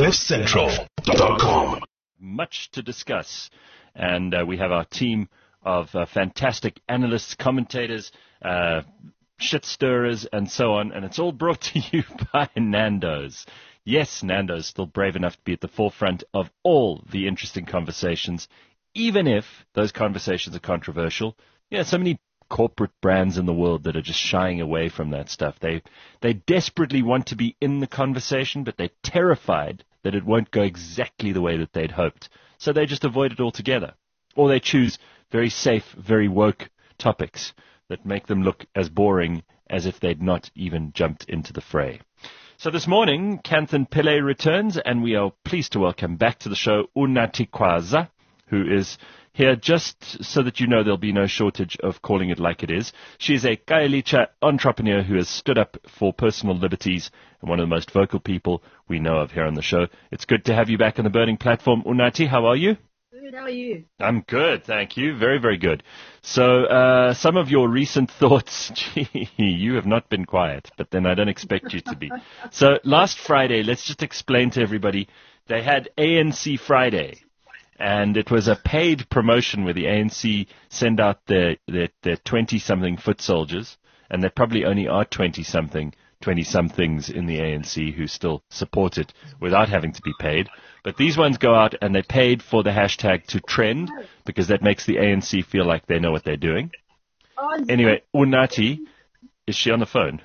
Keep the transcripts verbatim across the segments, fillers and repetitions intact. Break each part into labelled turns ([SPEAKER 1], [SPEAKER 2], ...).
[SPEAKER 1] cliff central dot com.
[SPEAKER 2] Much to discuss, and uh, we have our team of uh, fantastic analysts, commentators, uh, shit stirrers, and so on, and it's all brought to you by Nando's. Yes, Nando's still brave enough to be at the forefront of all the interesting conversations, even if those conversations are controversial. Yeah, so many corporate brands in the world that are just shying away from that stuff. They they desperately want to be in the conversation, but they're terrified that it won't go exactly the way that they'd hoped. So they just avoid it altogether. Or they choose very safe, very woke topics that make them look as boring as if they'd not even jumped into the fray. So this morning, Kanthan Pillay returns, and we are pleased to welcome back to the show Unathi Khwaza, who is here just so that you know there'll be no shortage of calling it like it is. She is a Khayelitsha entrepreneur who has stood up for personal liberties and one of the most vocal people we know of here on the show. It's good to have you back on the Burning Platform. Unathi, how are you?
[SPEAKER 3] Good, how are you?
[SPEAKER 2] I'm good, thank you. Very, very good. So uh, some of your recent thoughts, gee, you have not been quiet, but then I don't expect you to be. So last Friday, let's just explain to everybody, they had A N C Friday. And it was a paid promotion where the A N C send out their, their, their twenty-something foot soldiers, and there probably only are twenty-something, twenty-somethings in the A N C who still support it without having to be paid. But these ones go out and they paid for the hashtag to trend because that makes the A N C feel like they know what they're doing. Anyway, Unathi, is she on the phone?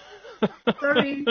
[SPEAKER 3] Sorry.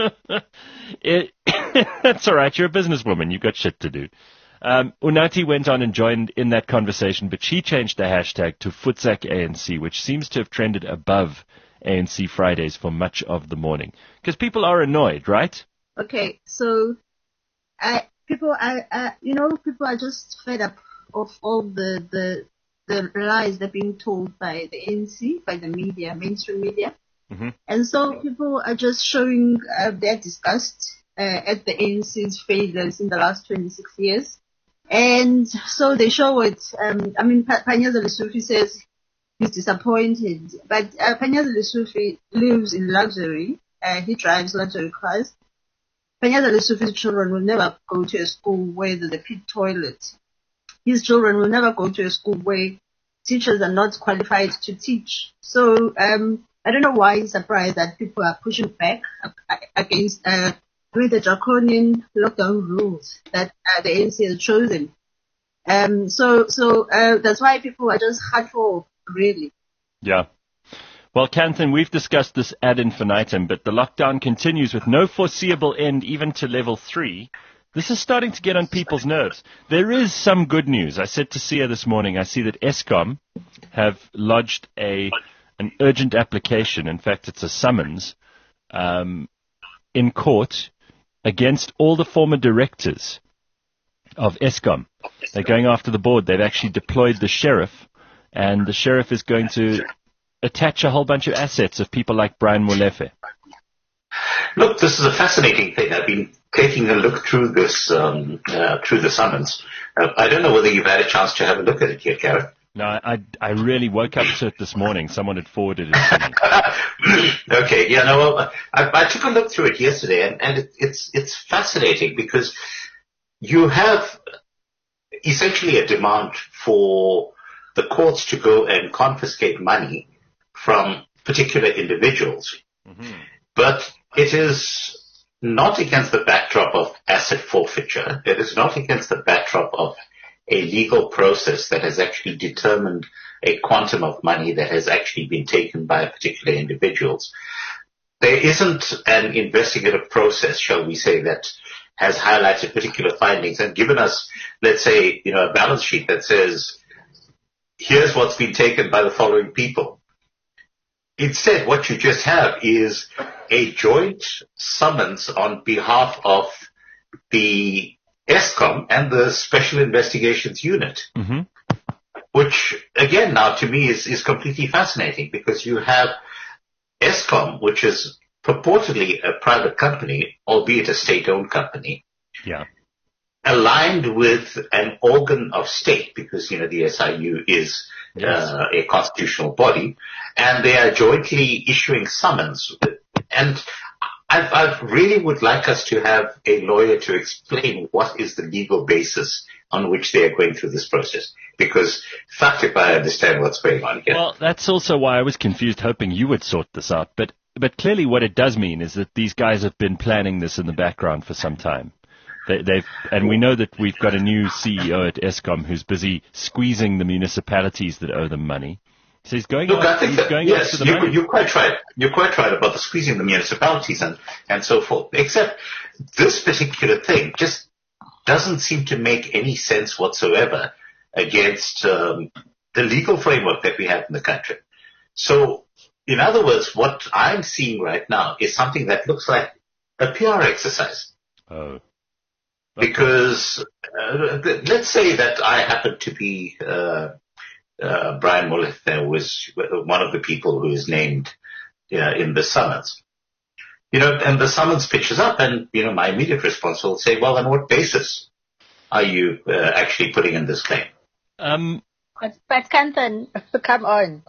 [SPEAKER 2] it, that's all right. You're a businesswoman. You've got shit to do. Um, Unathi went on and joined in that conversation, but she changed the hashtag to Futsak A N C, which seems to have trended above A N C Fridays for much of the morning. Because people are annoyed, right?
[SPEAKER 3] Okay, so I, people, I, I, you know, people are just fed up of all the, the, the lies they're being told by the A N C, by the media, mainstream media.
[SPEAKER 2] Mm-hmm.
[SPEAKER 3] And so people are just showing uh, their disgust uh, at the A N C's failures in the last twenty-six years. And so they show it. Um, I mean, pa- Panyaza Lesufi says he's disappointed, but uh, Panyaza Lesufi lives in luxury. Uh, he drives luxury cars. Panyaza Lesufi's children will never go to a school where there's a pit toilet. His children will never go to a school where teachers are not qualified to teach. So um, I don't know why he's surprised that people are pushing back against uh, with the draconian lockdown rules that uh, the A N C has chosen. Um, so, so, uh, that's why people are just hardcore, really.
[SPEAKER 2] Yeah. Well, Kanthan, we've discussed this ad infinitum, but the lockdown continues with no foreseeable end even to level three. This is starting to get on people's nerves. There is some good news. I said to Sia this morning, I see that Eskom have lodged a, an urgent application. In fact, it's a summons, um, in court against all the former directors of Eskom. They're going after the board. They've actually deployed the sheriff, and the sheriff is going to attach a whole bunch of assets of people like Brian Molefe.
[SPEAKER 4] Look, this is a fascinating thing. I've been taking a look through this, um, uh, through the summons. Uh, I don't know whether you've had a chance to have a look at it yet, Gareth.
[SPEAKER 2] No, I, I really woke up to it this morning. Someone had forwarded it to
[SPEAKER 4] me. Okay, yeah, no, well, I, I took a look through it yesterday, and, and it, it's it's fascinating because you have essentially a demand for the courts to go and confiscate money from particular individuals. Mm-hmm. But it is not against the backdrop of asset forfeiture. It is not against the backdrop of a legal process that has actually determined a quantum of money that has actually been taken by particular individuals. There isn't an investigative process, shall we say, that has highlighted particular findings and given us, let's say, you know, a balance sheet that says, here's what's been taken by the following people. Instead, what you just have is a joint summons on behalf of the Eskom and the Special Investigations Unit, mm-hmm. which, again, now to me is, is completely fascinating because you have Eskom, which is purportedly a private company, albeit a state-owned company,
[SPEAKER 2] yeah,
[SPEAKER 4] aligned with an organ of state because, you know, the S I U is yes. uh, a constitutional body, and they are jointly issuing summons. And I, I really would like us to have a lawyer to explain what is the legal basis on which they are going through this process. Because, fact, if I understand what's going on here.
[SPEAKER 2] Well, that's also why I was confused, hoping you would sort this out. But but clearly what it does mean is that these guys have been planning this in the background for some time. They, they've and we know that we've got a new C E O at Eskom who's busy squeezing the municipalities that owe them money. So he's going
[SPEAKER 4] Look,
[SPEAKER 2] out,
[SPEAKER 4] I think
[SPEAKER 2] he's
[SPEAKER 4] that,
[SPEAKER 2] going
[SPEAKER 4] yes,
[SPEAKER 2] after the
[SPEAKER 4] you,
[SPEAKER 2] money.
[SPEAKER 4] you're quite right. You're quite right about the squeezing the municipalities and, and so forth. Except this particular thing just doesn't seem to make any sense whatsoever against um, the legal framework that we have in the country. So, in other words, what I'm seeing right now is something that looks like a P R exercise.
[SPEAKER 2] Oh.
[SPEAKER 4] Because uh, th- let's say that I happen to be uh, uh, Brian Molefe, who was one of the people who is named uh, in the summons. You know, and the summons pitches up, and you know, my immediate response will say, "Well, on what basis are you uh, actually putting in this claim?"
[SPEAKER 2] Um.
[SPEAKER 3] But, but Kanthan, come on.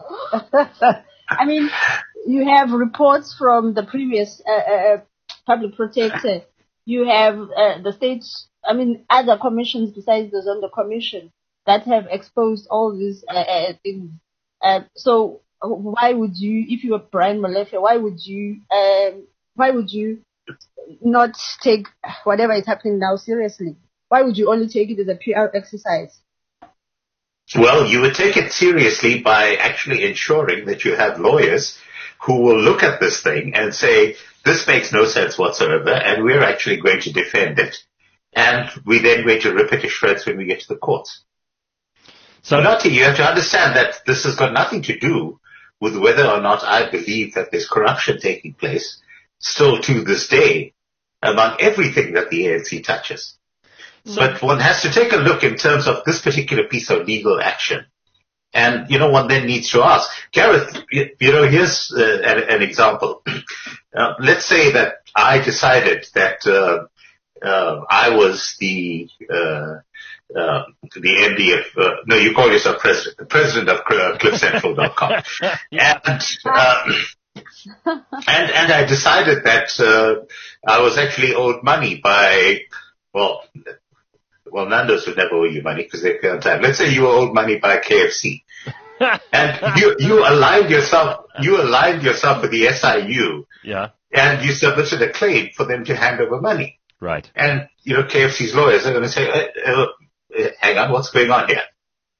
[SPEAKER 3] I mean, you have reports from the previous uh, uh, public protector. You have uh, the state, I mean, other commissions besides the Zondo Commission that have exposed all these uh, uh, things. Uh, so why would you, if you were Brian Molefe, why would you, um, why would you not take whatever is happening now seriously? Why would you only take it as a P R exercise?
[SPEAKER 4] Well, you would take it seriously by actually ensuring that you have lawyers who will look at this thing and say, this makes no sense whatsoever, and we're actually going to defend it. And we're then going to rip it to shreds when we get to the courts. So, Nati, you have to understand that this has got nothing to do with whether or not I believe that there's corruption taking place still to this day among everything that the A N C touches. So, but one has to take a look in terms of this particular piece of legal action. And, you know, one then needs to ask, Gareth, you, you know, here's uh, an, an example. Uh, let's say that I decided that uh, uh, I was the uh, uh, the M D of, uh, no, you call yourself president, the president of uh, cliff central dot com. and, uh, and, and I decided that uh, I was actually owed money by, well, Well, Nando's would never owe you money because they pay on time. Let's say you were owed money by K F C, and you you aligned yourself you aligned yourself with the S I U,
[SPEAKER 2] yeah,
[SPEAKER 4] and you submitted a claim for them to hand over money.
[SPEAKER 2] Right.
[SPEAKER 4] And you know K F C's lawyers are going to say, uh, uh, "Hang on, what's going on here?"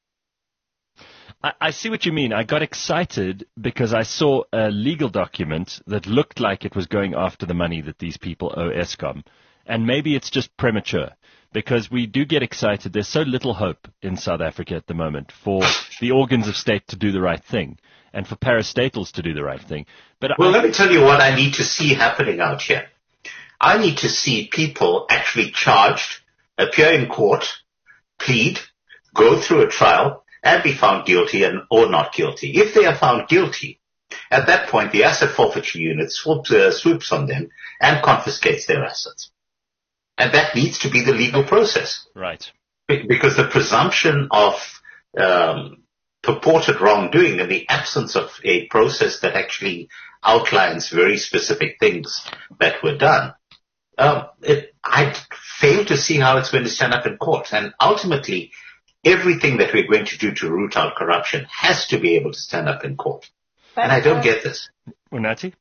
[SPEAKER 2] I, I see what you mean. I got excited because I saw a legal document that looked like it was going after the money that these people owe Eskom, and maybe it's just premature. Because we do get excited. There's so little hope in South Africa at the moment for the organs of state to do the right thing and for parastatals to do the right thing. But
[SPEAKER 4] well,
[SPEAKER 2] I,
[SPEAKER 4] let me tell you what I need to see happening out here. I need to see people actually charged, appear in court, plead, go through a trial, and be found guilty and or not guilty. If they are found guilty, at that point, the asset forfeiture unit swoops, uh, swoops on them and confiscates their assets. And that needs to be the legal process.
[SPEAKER 2] Right.
[SPEAKER 4] Because the presumption of um, purported wrongdoing in the absence of a process that actually outlines very specific things that were done, um, it, I fail to see how it's going to stand up in court. And ultimately, everything that we're going to do to root out corruption has to be able to stand up in court. But, and I don't uh, get this.
[SPEAKER 2] Unati?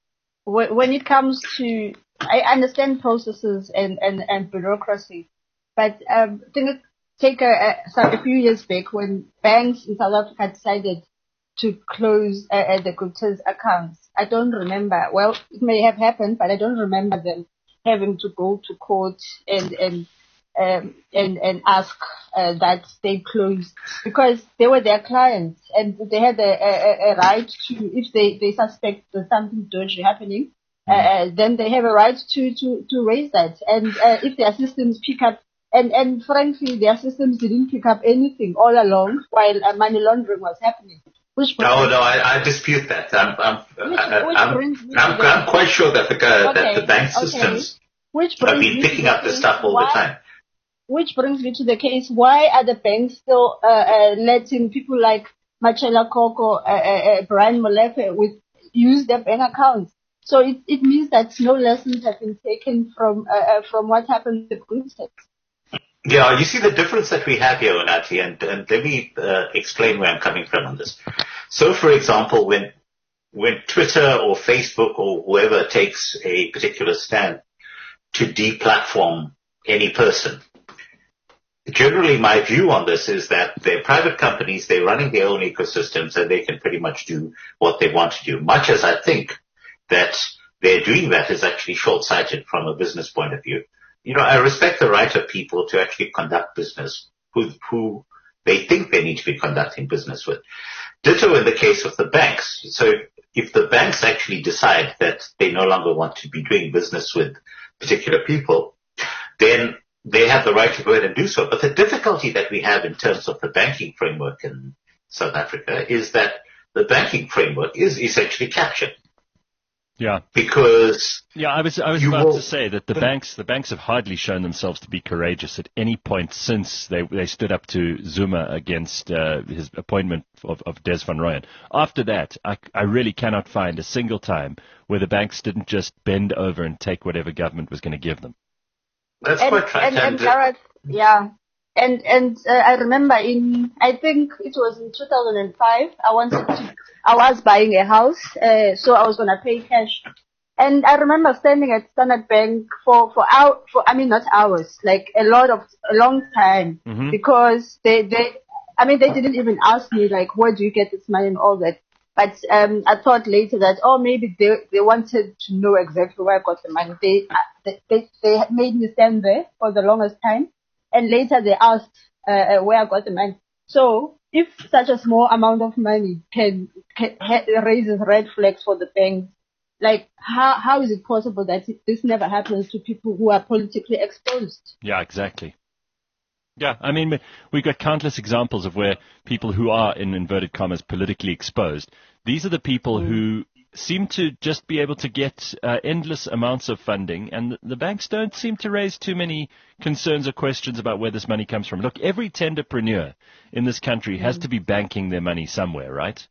[SPEAKER 3] When it comes to, I understand processes and, and, and bureaucracy, but um, think, take a, a, a few years back when banks in South Africa decided to close uh, the Gupta's accounts. I don't remember. Well, it may have happened, but I don't remember them having to go to court and and um, and and ask uh, that they closed because they were their clients and they had a, a, a right to, if they, they suspect there's something dodgy happening, uh, then they have a right to, to, to raise that. And uh, if their systems pick up, and, and frankly, their systems didn't pick up anything all along while uh, money laundering was happening. Which
[SPEAKER 4] no, no, I, I dispute that. I'm, I'm, which, I, which I'm, I'm, I'm quite sure that the, uh, okay, that the bank systems okay. which have been picking up the stuff all why, the time.
[SPEAKER 3] Which brings me to the case, why are the banks still uh, uh, letting people like Machela Koko, uh, uh, Brian Molefe with use their bank accounts? So it, it means that no lessons have been taken from uh, uh, from what happened with BlueStacks.
[SPEAKER 4] Yeah, you see the difference that we have here, Unathi, and, and let me uh, explain where I'm coming from on this. So, for example, when when Twitter or Facebook or whoever takes a particular stand to deplatform any person, generally my view on this is that they're private companies, they're running their own ecosystems, and they can pretty much do what they want to do, much as I think that they're doing that is actually short-sighted from a business point of view. You know, I respect the right of people to actually conduct business who, who they think they need to be conducting business with. Ditto in the case of the banks. So if the banks actually decide that they no longer want to be doing business with particular people, then they have the right to go ahead and do so. But the difficulty that we have in terms of the banking framework in South Africa is that the banking framework is essentially captured.
[SPEAKER 2] Yeah.
[SPEAKER 4] Because
[SPEAKER 2] yeah, I was I was about will, to say that the banks the banks have hardly shown themselves to be courageous at any point since they they stood up to Zuma against uh, his appointment of, of Des van Rooyen. After that, I, I really cannot find a single time where the banks didn't just bend over and take whatever government was going to give them.
[SPEAKER 4] That's
[SPEAKER 3] and,
[SPEAKER 4] quite right.
[SPEAKER 3] And, and,
[SPEAKER 4] and,
[SPEAKER 3] Gareth, yeah. And and uh, I remember in I think it was in two thousand five. I wanted to I was buying a house, uh, so I was gonna pay cash. And I remember standing at Standard Bank for for hour for I mean not hours, like a lot of a long time,
[SPEAKER 2] mm-hmm.
[SPEAKER 3] because they they I mean they didn't even ask me like where do you get this money and all that. But um I thought later that oh maybe they they wanted to know exactly where I got the money. They they they, they made me stand there for the longest time. And later they asked uh, where I got the money. So if such a small amount of money can, can ha- raises red flags for the bank, like how how is it possible that this never happens to people who are politically exposed?
[SPEAKER 2] Yeah, exactly. Yeah, I mean, we've got countless examples of where people who are, in inverted commas, politically exposed, these are the people mm. who seem to just be able to get uh, endless amounts of funding, and the, the banks don't seem to raise too many concerns or questions about where this money comes from. Look, every tenderpreneur in this country has mm. to be banking their money somewhere, right?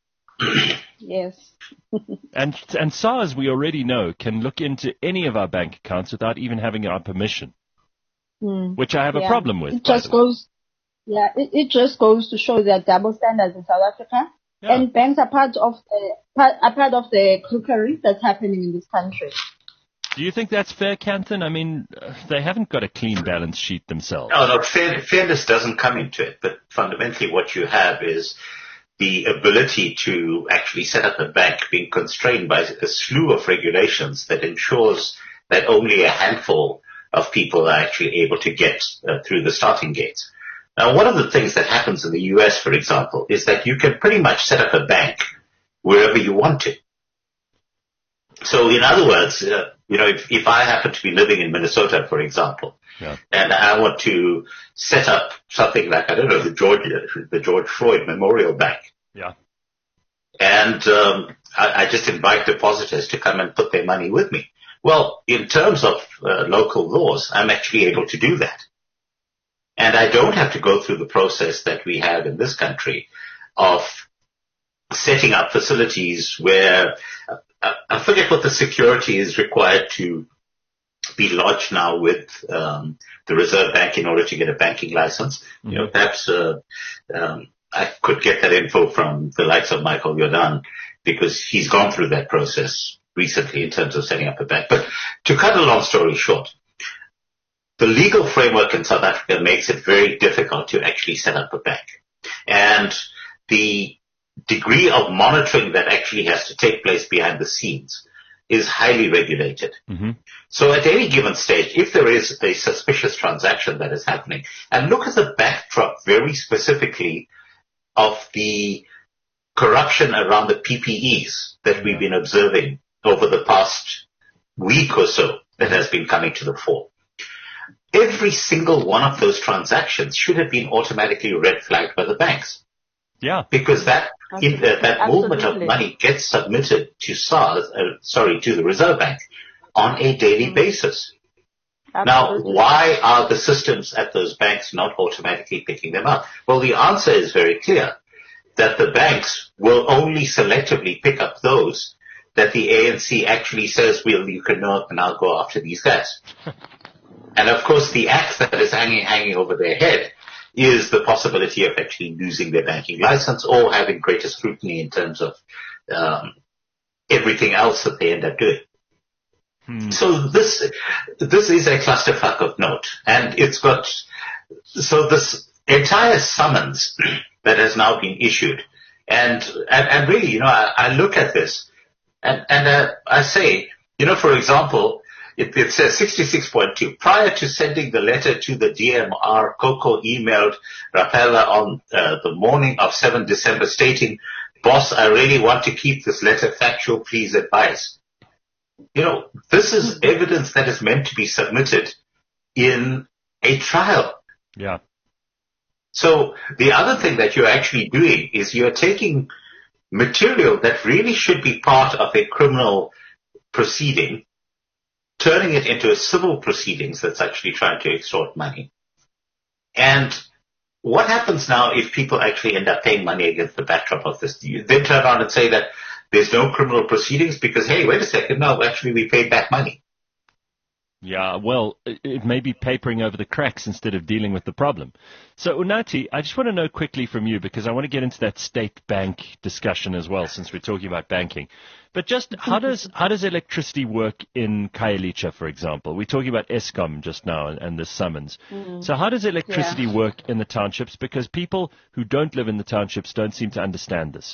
[SPEAKER 3] Yes.
[SPEAKER 2] and and SARS, we already know, can look into any of our bank accounts without even having our permission, mm. which I have yeah. a problem with.
[SPEAKER 3] It just goes, yeah, it, it just goes to show that double standards in South Africa. Yeah. And banks are part of the part, are part of the crookery that's happening in this country.
[SPEAKER 2] Do you think that's fair, Kanthan? I mean, uh, they haven't got a clean balance sheet themselves.
[SPEAKER 4] No, no, fair, fairness doesn't come into it. But fundamentally what you have is the ability to actually set up a bank being constrained by a slew of regulations that ensures that only a handful of people are actually able to get uh, through the starting gates. Now, one of the things that happens in the U S, for example, is that you can pretty much set up a bank wherever you want to. So, in other words, uh, you know, if, if I happen to be living in Minnesota, for example, yeah. and I want to set up something like, I don't know, the George, the George Floyd Memorial Bank.
[SPEAKER 2] Yeah.
[SPEAKER 4] And um, I, I just invite depositors to come and put their money with me. Well, in terms of uh, local laws, I'm actually able to do that. And I don't have to go through the process that we have in this country of setting up facilities where uh, I forget what the security is required to be lodged now with um, the Reserve Bank in order to get a banking license. Mm-hmm. You know, perhaps uh, um, I could get that info from the likes of Michael Jordan because he's gone through that process recently in terms of setting up a bank. But to cut a long story short, the legal framework in South Africa makes it very difficult to actually set up a bank. And the degree of monitoring that actually has to take place behind the scenes is highly regulated. Mm-hmm. So at any given stage, if there is a suspicious transaction that is happening, and look at the backdrop very specifically of the corruption around the P P Es that we've been observing over the past week or so that has been coming to the fore. Every single one of those transactions should have been automatically red flagged by the banks.
[SPEAKER 2] Yeah.
[SPEAKER 4] Because that in, uh, that movement of money gets submitted to SARS, uh, sorry, to the Reserve Bank on a daily mm-hmm. basis. Absolutely. Now, why are the systems at those banks not automatically picking them up? Well, the answer is very clear, that the banks will only selectively pick up those that the A N C actually says, well, you can now, now go after these guys. And of course, the axe that is hanging, hanging over their head is the possibility of actually losing their banking license or having greater scrutiny in terms of um, everything else that they end up doing. Hmm. So this this is a clusterfuck of note, and it's got so this entire summons that has now been issued, and and, and really, you know, I, I look at this, and and uh, I say, you know, for example. It, it says sixty-six point two. Prior to sending the letter to the D M R, Coco emailed Rapella on uh, the morning of seventh December stating, "Boss, I really want to keep this letter factual. Please advise." You know, this is evidence that is meant to be submitted in a trial.
[SPEAKER 2] Yeah.
[SPEAKER 4] So the other thing that you're actually doing is you're taking material that really should be part of a criminal proceeding, turning it into a civil proceedings that's actually trying to extort money. And what happens now if people actually end up paying money against the backdrop of this? Do you then turn around and say that there's no criminal proceedings because, hey, wait a second, no, actually we paid back money?
[SPEAKER 2] Yeah, well, it, it may be papering over the cracks instead of dealing with the problem. So, Unathi, I just want to know quickly from you, because I want to get into that state bank discussion as well, since we're talking about banking. But just how does how does electricity work in Khayelitsha, for example? We're talking about Eskom just now and, and the summons. Mm. So how does electricity yeah. work in the townships? Because people who don't live in the townships don't seem to understand this.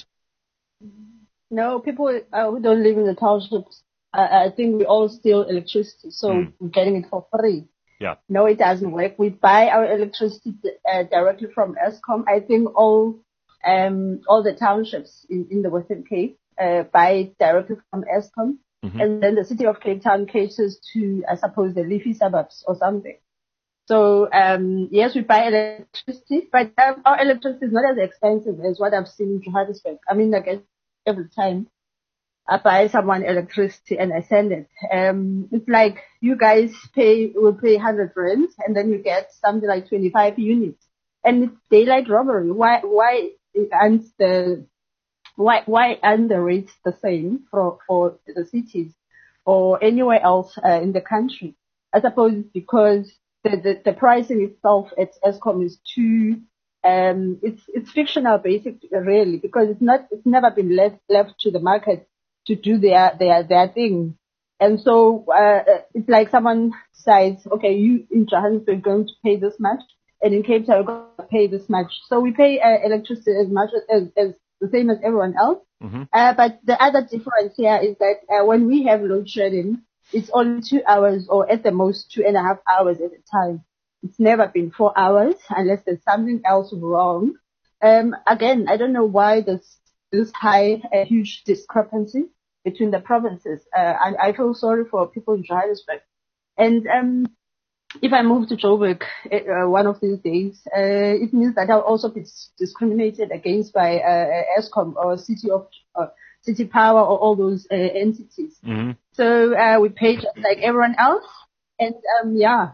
[SPEAKER 5] No, people uh, who don't live in the townships, uh, I think we all steal electricity, so mm. we're getting it for free.
[SPEAKER 2] Yeah.
[SPEAKER 5] No, it doesn't work. We buy our electricity uh, directly from Eskom. I think all um, all the townships in, in the Western Cape uh, buy directly from Eskom. Mm-hmm. And then the city of Cape Town caters to, I suppose, the leafy suburbs or something. So, um, yes, we buy electricity, but um, our electricity is not as expensive as what I've seen in Johannesburg. I mean, I guess every time I buy someone electricity and I send it, um, it's like you guys pay, will pay one hundred rand and then you get something like twenty-five units. And it's daylight robbery. Why, why aren't the, why, why aren't the rates the same for, for the cities or anywhere else uh, in the country? I suppose it's because the, the, the pricing itself at Eskom is too, um, it's, it's fictional basically, really, because it's not, it's never been left, left to the market to do their, their, their thing. And so, uh, it's like someone says, okay, you in Johannesburg are going to pay this much, and in Cape Town, we're going to pay this much. So we pay uh, electricity as much as, as the same as everyone else. Mm-hmm. Uh, but the other difference here is that uh, when we have load shedding, it's only two hours or at the most two and a half hours at a time. It's never been four hours unless there's something else wrong. Um, again, I don't know why there's this high, a huge discrepancy between the provinces. Uh, and I feel sorry for people in Johannesburg. And um, if I move to Joburg uh, one of these days, uh, it means that I'll also be discriminated against by uh, Eskom or City of uh, City Power or all those uh, entities. Mm-hmm. So uh, we pay just like everyone else, and um, yeah.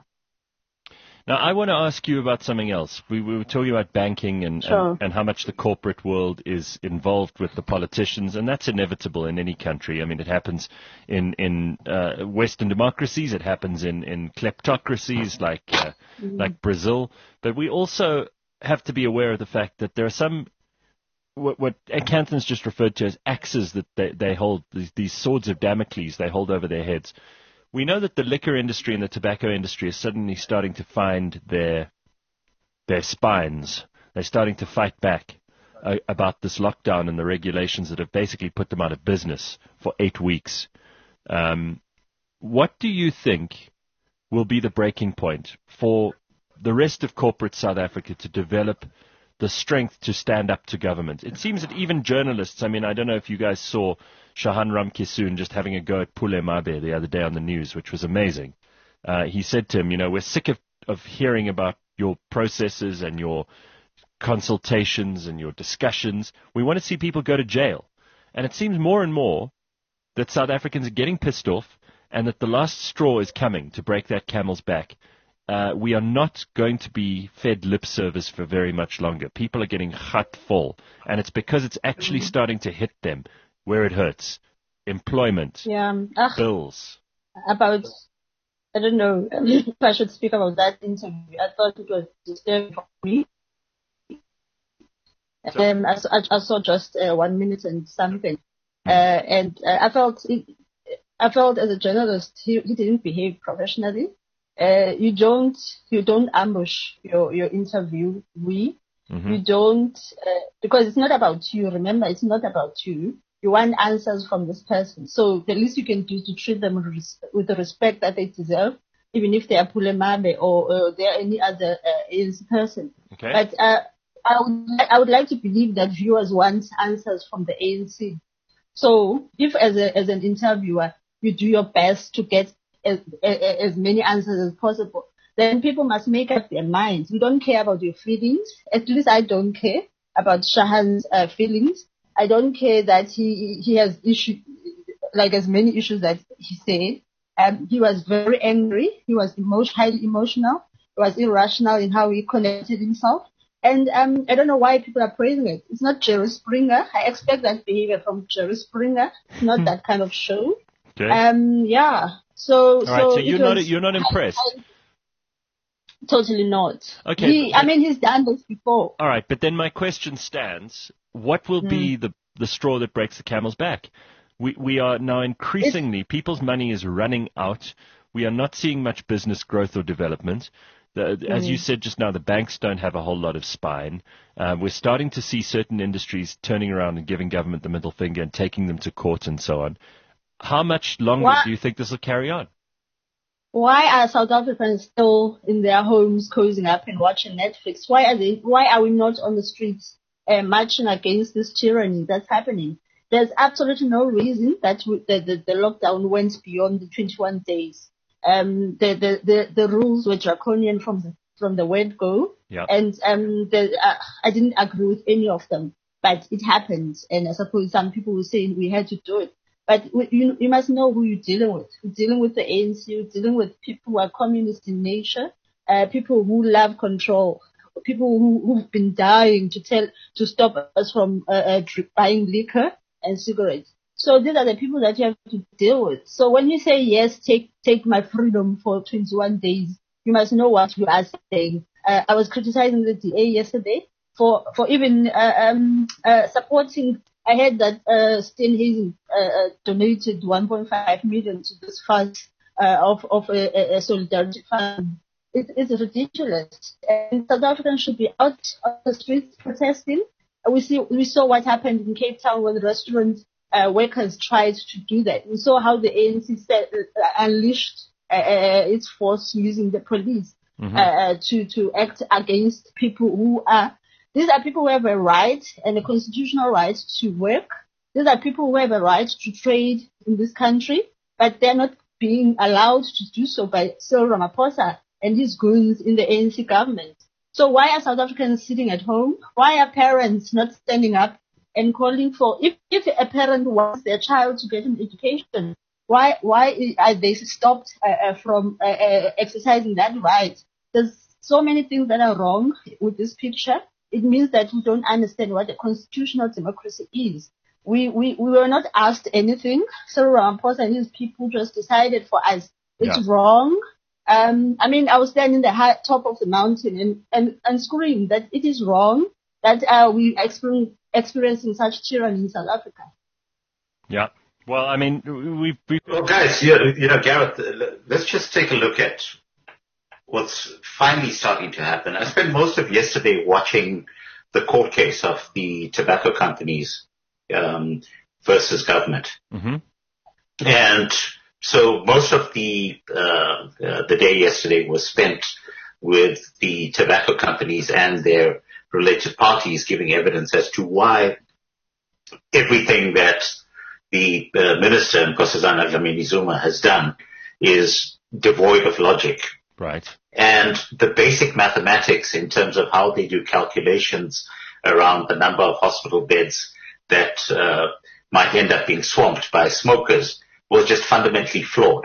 [SPEAKER 2] Now, I want to ask you about something else. We, we were talking about banking and,
[SPEAKER 5] sure.
[SPEAKER 2] and, and how much the corporate world is involved with the politicians, and that's inevitable in any country. I mean, it happens in, in uh, Western democracies. It happens in, in kleptocracies like uh, mm-hmm. like Brazil. But we also have to be aware of the fact that there are some, what, what Canton's just referred to as axes that they, they hold, these, these swords of Damocles they hold over their heads. We know that the liquor industry and the tobacco industry is suddenly starting to find their their spines. They're starting to fight back uh, about this lockdown and the regulations that have basically put them out of business for eight weeks. Um, what do you think will be the breaking point for the rest of corporate South Africa to develop the strength to stand up to government? It seems that even journalists, I mean, I don't know if you guys saw Shahan Ramkisoon just having a go at Pule Mabe the other day on the news, which was amazing. Uh, he said to him, you know, we're sick of, of hearing about your processes and your consultations and your discussions. We want to see people go to jail. And it seems more and more that South Africans are getting pissed off and that the last straw is coming to break that camel's back. Uh, we are not going to be fed lip service for very much longer. People are getting hot full, and it's because it's actually starting to hit them where it hurts. employment,
[SPEAKER 5] Yeah. Ugh,
[SPEAKER 2] bills.
[SPEAKER 5] about, I don't know if I should speak about that interview. I thought it was disturbing for me. Um, I, saw- I, I saw just uh, one minute and something. Uh, and uh, I felt, it, I felt as a journalist, he, he didn't behave professionally. Uh, you don't, you don't ambush your, your interviewee.
[SPEAKER 2] Mm-hmm.
[SPEAKER 5] You don't, uh, because it's not about you. Remember, it's not about you. You want answers from this person. So the least you can do is to treat them with, res- with the respect that they deserve, even if they are Pulemabe or uh, they are any other uh, A N C person.
[SPEAKER 2] Okay.
[SPEAKER 5] But uh, I would, I would like to believe that viewers want answers from the A N C. So if as a, as an interviewer, you do your best to get as, as many answers as possible, then people must make up their minds. We don't care about your feelings. At least I don't care about Shahan's uh, feelings. I don't care that he he has issue, like as many issues that he said. Um, he was very angry. He was emotion, highly emotional. He was irrational in how he connected himself. And um, I don't know why people are praising it. It's not Jerry Springer. I expect that behavior from Jerry Springer. It's not that kind of show.
[SPEAKER 2] Okay.
[SPEAKER 5] Um, yeah. So,
[SPEAKER 2] All
[SPEAKER 5] so,
[SPEAKER 2] right, so you're
[SPEAKER 5] was,
[SPEAKER 2] not you're not impressed.
[SPEAKER 5] I, I, totally not.
[SPEAKER 2] Okay.
[SPEAKER 5] He,
[SPEAKER 2] but,
[SPEAKER 5] I mean, he's done this before.
[SPEAKER 2] all right, but then my question stands: what will mm. be the the straw that breaks the camel's back? We we are now increasingly it's, people's money is running out. We are not seeing much business growth or development. The, mm. As you said just now, the banks don't have a whole lot of spine. Uh, we're starting to see certain industries turning around and giving government the middle finger and taking them to court and so on. How much longer what? do you think this will carry on?
[SPEAKER 5] Why are South Africans still in their homes, cozying up and watching Netflix? Why are they? Why are we not on the streets uh, marching against this tyranny that's happening? There's absolutely no reason that we, the, the, the lockdown went beyond the twenty-one days. Um, the, the, the, the rules were draconian from the, from the word go.
[SPEAKER 2] Yep.
[SPEAKER 5] And, um, the, uh, I didn't agree with any of them, but it happened. And I suppose some people will say we had to do it. But we, you, you must know who you're dealing with. You're dealing with the A N C, you're dealing with people who are communist in nature, uh, people who love control, people who, who've been dying to tell, to stop us from, uh, uh buying liquor and cigarettes. So these are the people that you have to deal with. So when you say, yes, take, take my freedom for twenty-one days, you must know what you are saying. Uh, I was criticizing the D A yesterday for, for even, uh, um, uh, supporting. I heard that, uh, Steenhuisen, uh, donated one point five million to this fund, uh, of, of a, a solidarity fund. It, it's ridiculous. And South Africans should be out on the streets protesting. We see, we saw what happened in Cape Town when the restaurants, Uh, workers tried to do that. We saw how the A N C said, uh, unleashed uh, uh, its force using the police mm-hmm. uh, to to act against people who are. These are people who have a right and a constitutional right to work. These are people who have a right to trade in this country, but they're not being allowed to do so by Cyril Ramaphosa and his goons in the A N C government. So why are South Africans sitting at home? Why are parents not standing up and calling for, if, if a parent wants their child to get an education, why why are they stopped uh, uh, from uh, uh, exercising that right? There's so many things that are wrong with this picture. It means that we don't understand what a constitutional democracy is. We we, we were not asked anything. Cyril Ramaphosa and his people just decided for us. It's yeah. wrong. Um, I mean, I was standing in the high, top of the mountain and, and, and screamed that it is wrong that uh, we experience experiencing such tyranny in South Africa.
[SPEAKER 2] Yeah. Well, I mean, we've... we've
[SPEAKER 4] well, guys, you know, you know, Gareth, let's just take a look at what's finally starting to happen. I spent most of yesterday watching the court case of the tobacco companies um, versus government.
[SPEAKER 2] Mm-hmm.
[SPEAKER 4] And so most of the uh, uh, the day yesterday was spent with the tobacco companies and their related parties giving evidence as to why everything that the uh, minister, Nkosazana Dlamini-Zuma, has done is devoid of logic.
[SPEAKER 2] Right.
[SPEAKER 4] And the basic mathematics in terms of how they do calculations around the number of hospital beds that uh, might end up being swamped by smokers was just fundamentally flawed.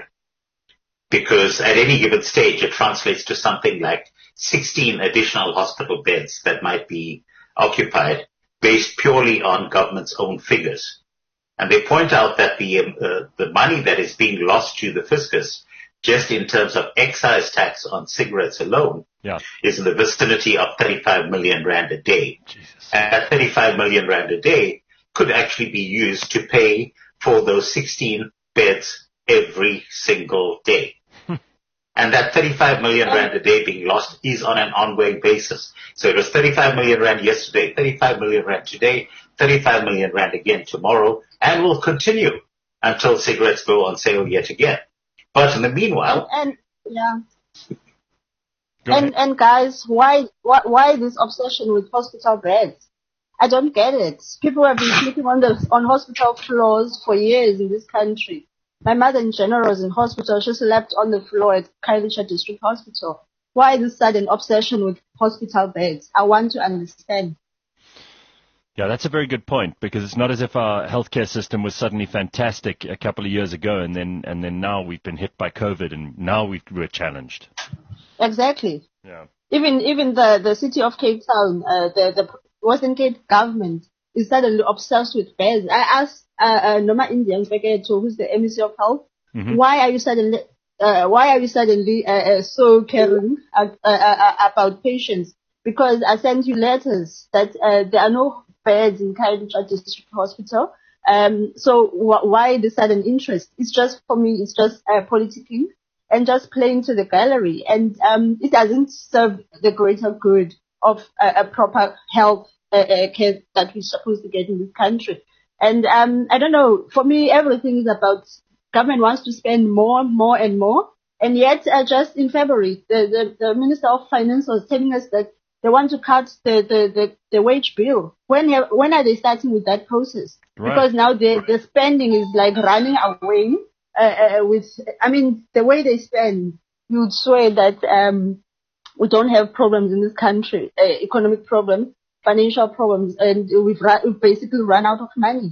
[SPEAKER 4] Because at any given stage, it translates to something like sixteen additional hospital beds that might be occupied based purely on government's own figures. And they point out that the um, uh, the money that is being lost to the fiscus, just in terms of excise tax on cigarettes alone,
[SPEAKER 2] yeah.
[SPEAKER 4] is in the vicinity of thirty-five million rand a day.
[SPEAKER 2] Jesus.
[SPEAKER 4] And that thirty-five million rand a day could actually be used to pay for those sixteen beds every single day. And that thirty-five million rand a day being lost is on an ongoing basis. So it was thirty-five million rand yesterday, thirty-five million rand today, thirty-five million rand again tomorrow, and will continue until cigarettes go on sale yet again. But in the meanwhile,
[SPEAKER 5] and, and yeah, and and guys, why why why this obsession with hospital beds? I don't get it. People have been sleeping on the on hospital floors for years in this country. My mother in general was in hospital. She slept on the floor at Khayelitsha District Hospital. Why this sudden obsession with hospital beds? I want to understand.
[SPEAKER 2] Yeah, that's a very good point, because it's not as if our healthcare system was suddenly fantastic a couple of years ago, and then and then now we've been hit by COVID, and now we, we're challenged.
[SPEAKER 5] Exactly.
[SPEAKER 2] Yeah.
[SPEAKER 5] Even even the, the city of Cape Town, uh, the the Western Cape government is suddenly obsessed with beds. I asked uh, uh, Noma Indian, who's the M E C of Health, mm-hmm. why are you suddenly uh, why are you suddenly uh, uh, so caring uh, uh, uh, about patients? Because I sent you letters that uh, there are no beds in Khayelitsha District Hospital. Um, so wh- why the sudden interest? It's just, for me, it's just uh, politicking and just playing to the gallery. And um, it doesn't serve the greater good of uh, a proper health uh, uh, care that we're supposed to get in this country. And um, I don't know, for me, everything is about government wants to spend more, more and more. And yet, uh, just in February, the, the, the Minister of Finance was telling us that they want to cut the, the, the, the wage bill. When have, when are they starting with that process? Right. Because now the, the spending is like running away uh, uh, with, I mean, the way they spend, you would swear that um, we don't have problems in this country, uh, economic problems, financial problems, and we've, run, we've basically run out of money.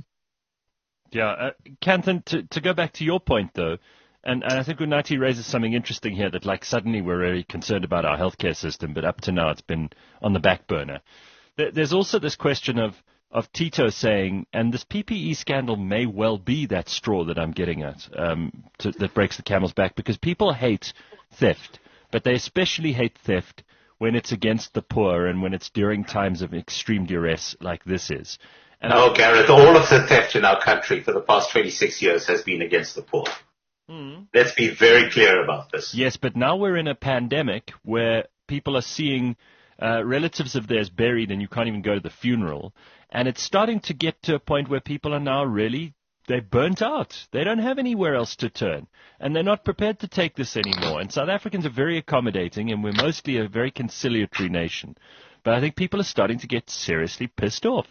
[SPEAKER 2] Yeah, uh, Kanthan, to, to go back to your point, though, And, and I think Unathi raises something interesting here, that like suddenly we're very concerned about our healthcare system, but up to now it's been on the back burner. There, there's also this question of, of Tito saying, and this P P E scandal may well be that straw that I'm getting at, um, to, that breaks the camel's back, because people hate theft, but they especially hate theft when it's against the poor and when it's during times of extreme duress like this is. And
[SPEAKER 4] no, I, Gareth, all of the theft in our country for the past twenty-six years has been against the poor. Mm. Let's be very clear about this.
[SPEAKER 2] Yes, but now we're in a pandemic where people are seeing uh, relatives of theirs buried and you can't even go to the funeral. And it's starting to get to a point where people are now really, they're burnt out. They don't have anywhere else to turn. And they're not prepared to take this anymore. And South Africans are very accommodating, and we're mostly a very conciliatory nation. But I think people are starting to get seriously pissed off.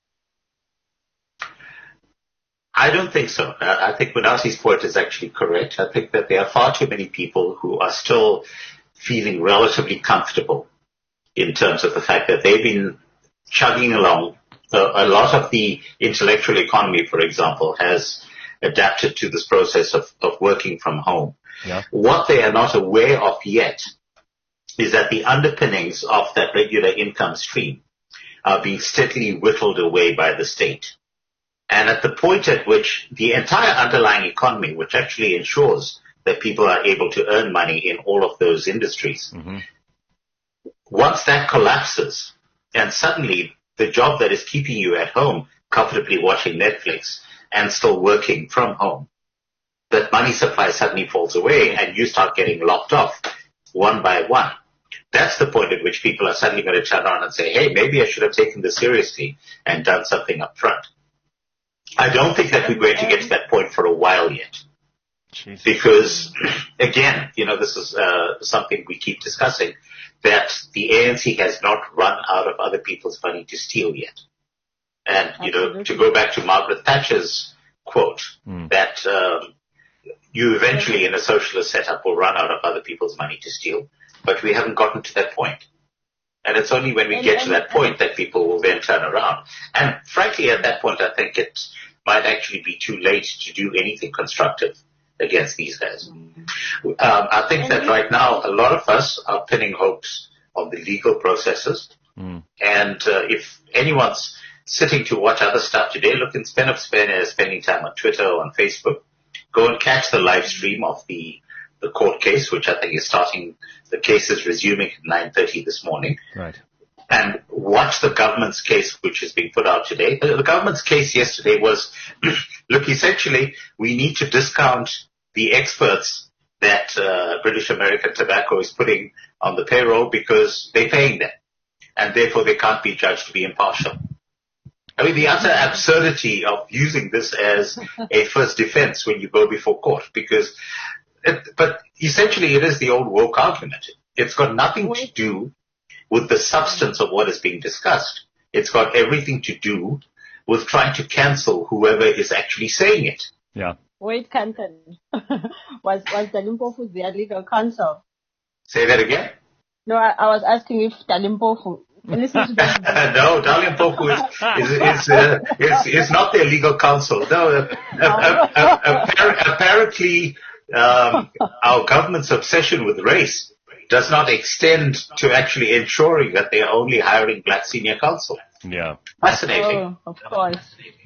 [SPEAKER 4] I don't think so. I think Unathi's point is actually correct. I think that there are far too many people who are still feeling relatively comfortable in terms of the fact that they've been chugging along. Uh, a lot of the intellectual economy, for example, has adapted to this process of, of working from home.
[SPEAKER 2] Yeah.
[SPEAKER 4] What they are not aware of yet is that the underpinnings of that regular income stream are being steadily whittled away by the state. And at the point at which the entire underlying economy, which actually ensures that people are able to earn money in all of those industries, mm-hmm. once that collapses, and suddenly the job that is keeping you at home, comfortably watching Netflix and still working from home, that money supply suddenly falls away and you start getting locked off one by one. That's the point at which people are suddenly going to turn around and say, hey, maybe I should have taken this seriously and done something up front. I don't think that we're going to get to that point for a while yet.
[SPEAKER 2] Jesus.
[SPEAKER 4] Because, again, you know, this is uh, something we keep discussing, that the A N C has not run out of other people's money to steal yet. And, you Absolutely. know, to go back to Margaret Thatcher's quote, mm. that um, you eventually in a socialist setup will run out of other people's money to steal. But we haven't gotten to that point. And it's only when we and, get and, to that point that people will then turn around. And frankly, at that point, I think it might actually be too late to do anything constructive against these guys. Mm-hmm. Um, I think and that right now, a lot of us are pinning hopes on the legal processes. Mm. And uh, if anyone's sitting to watch other stuff today, look, instead of spend, uh, spending time on Twitter or on Facebook, go and catch the live stream of the, the court case, which I think is starting, the case is resuming at nine thirty this morning.
[SPEAKER 2] Right.
[SPEAKER 4] And watch the government's case, which is being put out today. The, the government's case yesterday was, look, essentially, we need to discount the experts that uh, British American Tobacco is putting on the payroll because they're paying them, and therefore they can't be judged to be impartial. I mean, the utter absurdity of using this as a first defense when you go before court, because, it, but essentially it is the old woke argument. It's got nothing to do with the substance of what is being discussed. It's got everything to do with trying to cancel whoever is actually saying it.
[SPEAKER 2] Yeah.
[SPEAKER 5] Wait, Canton, was, was Dali Mpofu their legal counsel?
[SPEAKER 4] Say that again?
[SPEAKER 5] No, I, I was asking if Dali Mpofu, listen to that.
[SPEAKER 4] No, Dali Mpofu is, is, is, uh, is, is not their legal counsel. No, uh, uh, uh, uh, appar- apparently, um, our government's obsession with race does not extend to actually ensuring that they are only hiring black senior counsel.
[SPEAKER 2] Yeah.
[SPEAKER 4] Fascinating.
[SPEAKER 5] Oh, of course.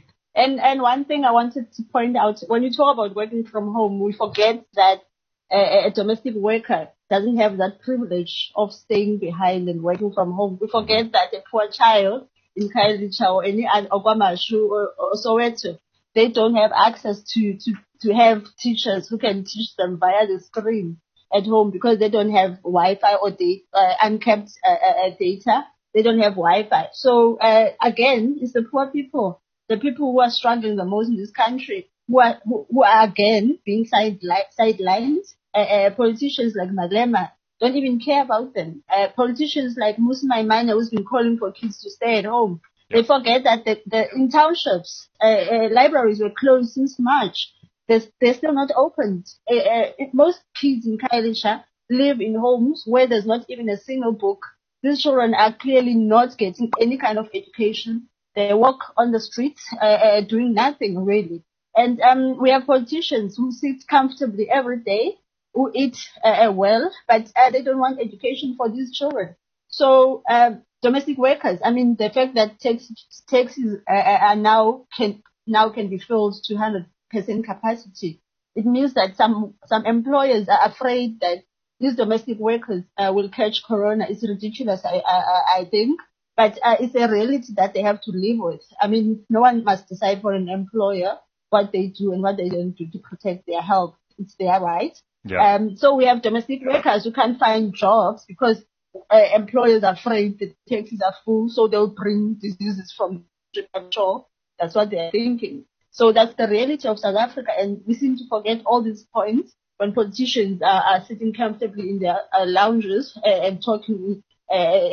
[SPEAKER 5] And and one thing I wanted to point out, when you talk about working from home, we forget that a, a domestic worker doesn't have that privilege of staying behind and working from home. We forget that a poor child in Khayelitsha or any other, or KwaMashu or, or Soweto, they don't have access to, to, to have teachers who can teach them via the screen at home because they don't have Wi-Fi or data, uh, uncapped uh, uh, data. They don't have Wi-Fi. So uh, again, it's the poor people. The people who are struggling the most in this country, who are, who, who are again being sidelined, sidelined. Uh, uh, politicians like Malema don't even care about them. Uh, politicians like Musi Maimane, who's been calling for kids to stay at home, they forget that the, the, in townships, uh, uh, libraries were closed since March. They're, they're still not opened. Uh, uh, most kids in Khayelitsha live in homes where there's not even a single book. These children are clearly not getting any kind of education. They walk on the streets, uh, uh, doing nothing really. And um, we have politicians who sit comfortably every day, who eat uh, well, but uh, they don't want education for these children. So um, domestic workers, I mean, the fact that taxis, taxis uh, are now can now can be filled to one hundred percent capacity, it means that some some employers are afraid that these domestic workers uh, will catch corona. It's ridiculous, I I, I think. But uh, it's a reality that they have to live with. I mean, no one must decide for an employer what they do and what they don't do to protect their health. It's their right.
[SPEAKER 2] Yeah.
[SPEAKER 5] Um, so we have domestic workers who can't find jobs because uh, employers are afraid the taxis are full, so they'll bring diseases from shore. That's what they're thinking. So that's the reality of South Africa, and we seem to forget all these points when politicians are, are sitting comfortably in their uh, lounges uh, and talking Uh,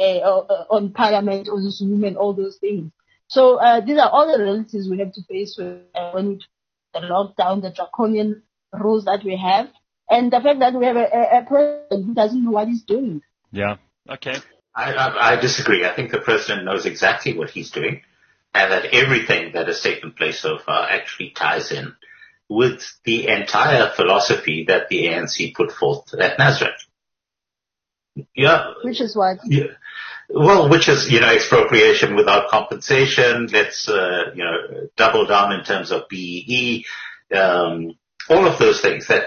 [SPEAKER 5] uh, on Parliament, on Zoom, and all those things. So uh, these are all the realities we have to face with, uh, when we the lockdown, the draconian rules that we have, and the fact that we have a, a, a president who doesn't know what he's doing.
[SPEAKER 2] Yeah. Okay.
[SPEAKER 4] I, I, I disagree. I think the president knows exactly what he's doing, and that everything that has taken place so far actually ties in with the entire philosophy that the A N C put forth at Nasrec. Yeah.
[SPEAKER 5] Which is what?
[SPEAKER 4] Yeah. Well, which is, you know, expropriation without compensation. Let's, uh, you know, double down in terms of B E E. Um, all of those things that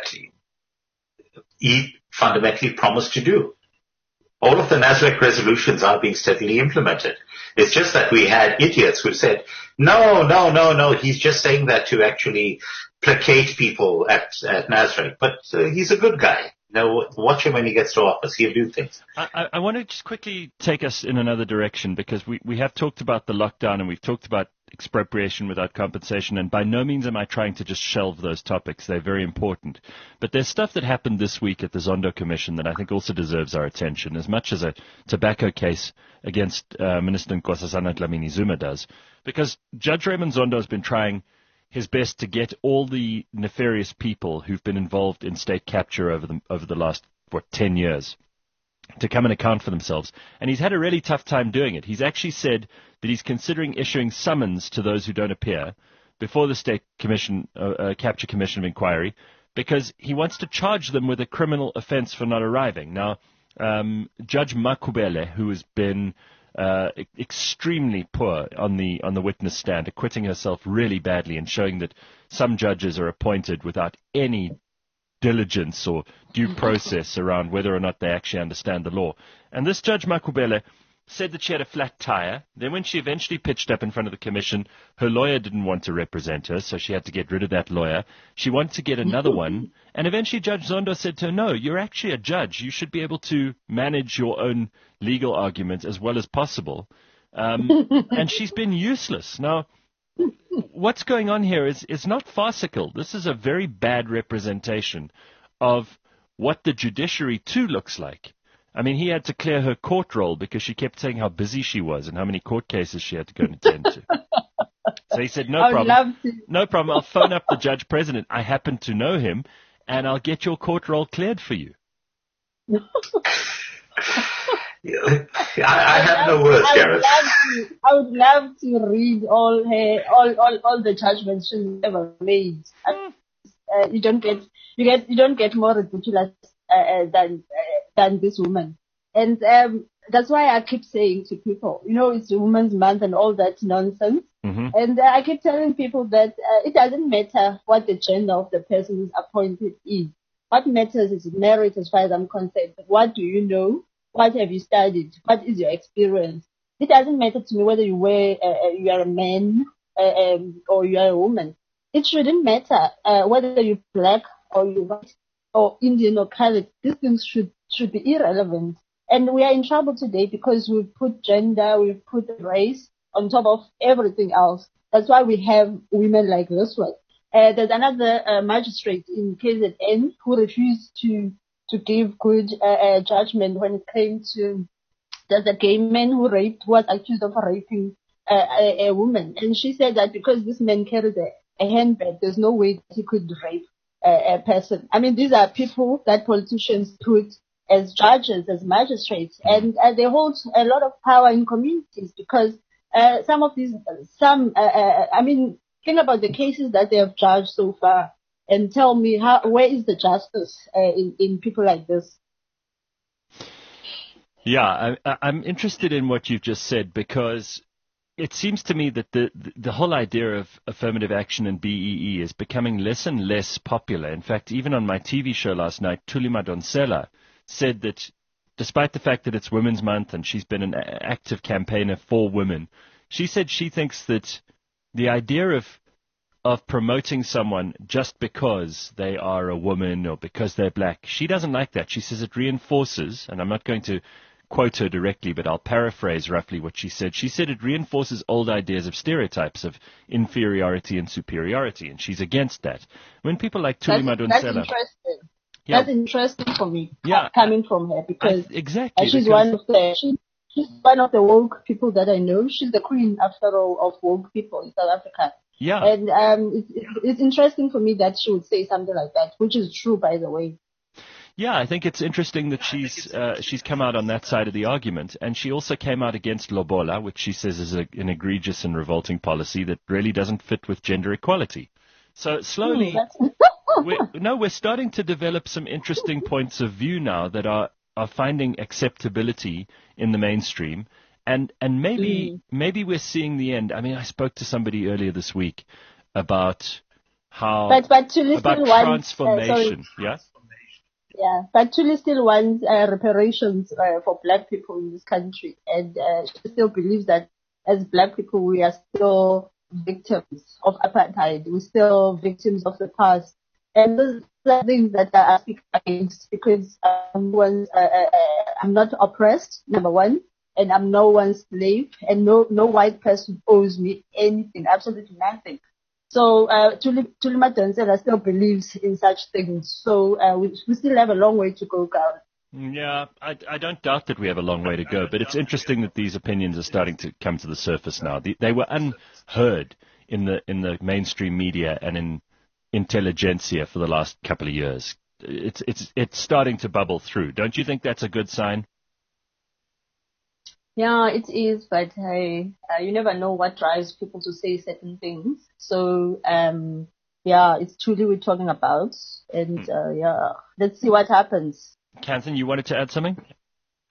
[SPEAKER 4] he fundamentally promised to do. All of the Nasrec resolutions are being steadily implemented. It's just that we had idiots who said, no, no, no, no, he's just saying that to actually placate people at, at Nasrec. But uh, he's a good guy. No, watch him when he gets to office. He'll do things.
[SPEAKER 2] I, I want to just quickly take us in another direction, because we, we have talked about the lockdown and we've talked about expropriation without compensation, and by no means am I trying to just shelve those topics. They're very important. But there's stuff that happened this week at the Zondo Commission that I think also deserves our attention, as much as a tobacco case against uh, Minister Nkosazana Dlamini Zuma does. Because Judge Raymond Zondo has been trying his best to get all the nefarious people who've been involved in state capture over the over the last, what, ten years to come and account for themselves. And he's had a really tough time doing it. He's actually said that he's considering issuing summons to those who don't appear before the State Commission, uh, uh, Capture Commission of Inquiry, because he wants to charge them with a criminal offense for not arriving. Now, um, Judge Makubele, who has been uh, e- extremely poor on the on the witness stand, acquitting herself really badly and showing that some judges are appointed without any diligence or due process around whether or not they actually understand the law. And this Judge Makubele said that she had a flat tire. Then when she eventually pitched up in front of the commission, her lawyer didn't want to represent her, so she had to get rid of that lawyer. She wanted to get another one, and eventually Judge Zondo said to her, no, you're actually a judge. You should be able to manage your own legal arguments as well as possible. Um, and she's been useless. Now, what's going on here is, is not farcical. This is a very bad representation of what the judiciary too looks like. I mean, he had to clear her court roll because she kept saying how busy she was and how many court cases she had to go and attend to. So he said, no
[SPEAKER 5] I would
[SPEAKER 2] problem.
[SPEAKER 5] love to.
[SPEAKER 2] No problem. I'll phone up the judge president. I happen to know him, and I'll get your court roll cleared for you.
[SPEAKER 4] I, I have no words,
[SPEAKER 5] I would,
[SPEAKER 4] Gareth.
[SPEAKER 5] love to, I would love to read all her, all, all, all the judgments she's ever made. Uh, you don't get, you get, you don't get more ridiculous uh, uh, than uh, than this woman. And um, that's why I keep saying to people, you know, it's Women's Month and all that nonsense.
[SPEAKER 2] Mm-hmm.
[SPEAKER 5] And uh, I keep telling people that uh, it doesn't matter what the gender of the person who's appointed is. What matters is merit, as far as I'm concerned. What do you know? What have you studied? What is your experience? It doesn't matter to me whether you wear, uh, you are a man uh, um, or you are a woman. It shouldn't matter uh, whether you're black or you're white or Indian or colored. These things should should be irrelevant. And we are in trouble today because we've put gender, we've put race on top of everything else. That's why we have women like this one. Uh, there's another uh, magistrate in K Z N who refused to to give good uh, uh, judgment when it came to there's a gay man who raped, who was accused of raping uh, a, a woman. And she said that because this man carried a, a handbag, there's no way that he could rape a, a person. I mean, these are people that politicians put as judges, as magistrates, and uh, they hold a lot of power in communities because uh, some of these, some, uh, uh, I mean, think about the cases that they have judged so far and tell me how, where is the justice uh, in, in people like this?
[SPEAKER 2] Yeah, I, I'm interested in what you've just said because it seems to me that the, the whole idea of affirmative action and B E E is becoming less and less popular. In fact, even on my T V show last night, Thuli Madonsela said that despite the fact that it's Women's Month and she's been an active campaigner for women, she said she thinks that the idea of of promoting someone just because they are a woman or because they're black, she doesn't like that. She says it reinforces, and I'm not going to quote her directly, but I'll paraphrase roughly what she said. She said it reinforces old ideas of stereotypes of inferiority and superiority, and she's against that. When people like Thuli Madonsela...
[SPEAKER 5] That's interesting.
[SPEAKER 2] Yeah.
[SPEAKER 5] That's interesting for me,
[SPEAKER 2] Yeah.
[SPEAKER 5] coming from her, because
[SPEAKER 2] I, exactly,
[SPEAKER 5] uh, she's
[SPEAKER 2] because,
[SPEAKER 5] one of the she, she's one of the woke people that I know. She's the queen, after all, of woke people in South Africa.
[SPEAKER 2] Yeah.
[SPEAKER 5] And um, it's, it's, it's interesting for me that she would say something like that, which is true, by the way.
[SPEAKER 2] Yeah, I think it's interesting that she's uh, she's come out on that side of the argument, and she also came out against Lobola, which she says is a, an egregious and revolting policy that really doesn't fit with gender equality. So slowly,
[SPEAKER 5] Hmm,
[SPEAKER 2] we're, no, we're starting to develop some interesting points of view now that are, are finding acceptability in the mainstream, and and maybe
[SPEAKER 5] Mm.
[SPEAKER 2] maybe we're seeing the end. I mean, I spoke to somebody earlier this week about how
[SPEAKER 5] But but Thuli
[SPEAKER 2] about
[SPEAKER 5] still wants, uh,
[SPEAKER 2] transformation.
[SPEAKER 5] sorry,
[SPEAKER 2] Yeah.
[SPEAKER 5] yeah, but Thuli still wants uh, reparations uh, for black people in this country, and uh, she still believes that as black people we are still victims of apartheid. We're still victims of the past, and those are things that I speak against because um, once, uh, uh, I'm not oppressed, number one, and I'm no one's slave, and no no white person owes me anything, absolutely nothing. So uh, Thuli Madonsela still believes in such things. So uh, we, we still have a long way to go, Gareth.
[SPEAKER 2] Yeah, I, I don't doubt that we have a long way to go, but it's interesting that these opinions are starting to come to the surface now. They, they were unheard in the in the mainstream media and in intelligentsia for the last couple of years. It's it's it's starting to bubble through. Don't you think that's a good sign?
[SPEAKER 5] Yeah, it is, but hey, uh, you never know what drives people to say certain things. So, um, yeah, it's Thuli we're talking about, and uh, yeah, let's see what happens.
[SPEAKER 2] Kanthan, you wanted to add something?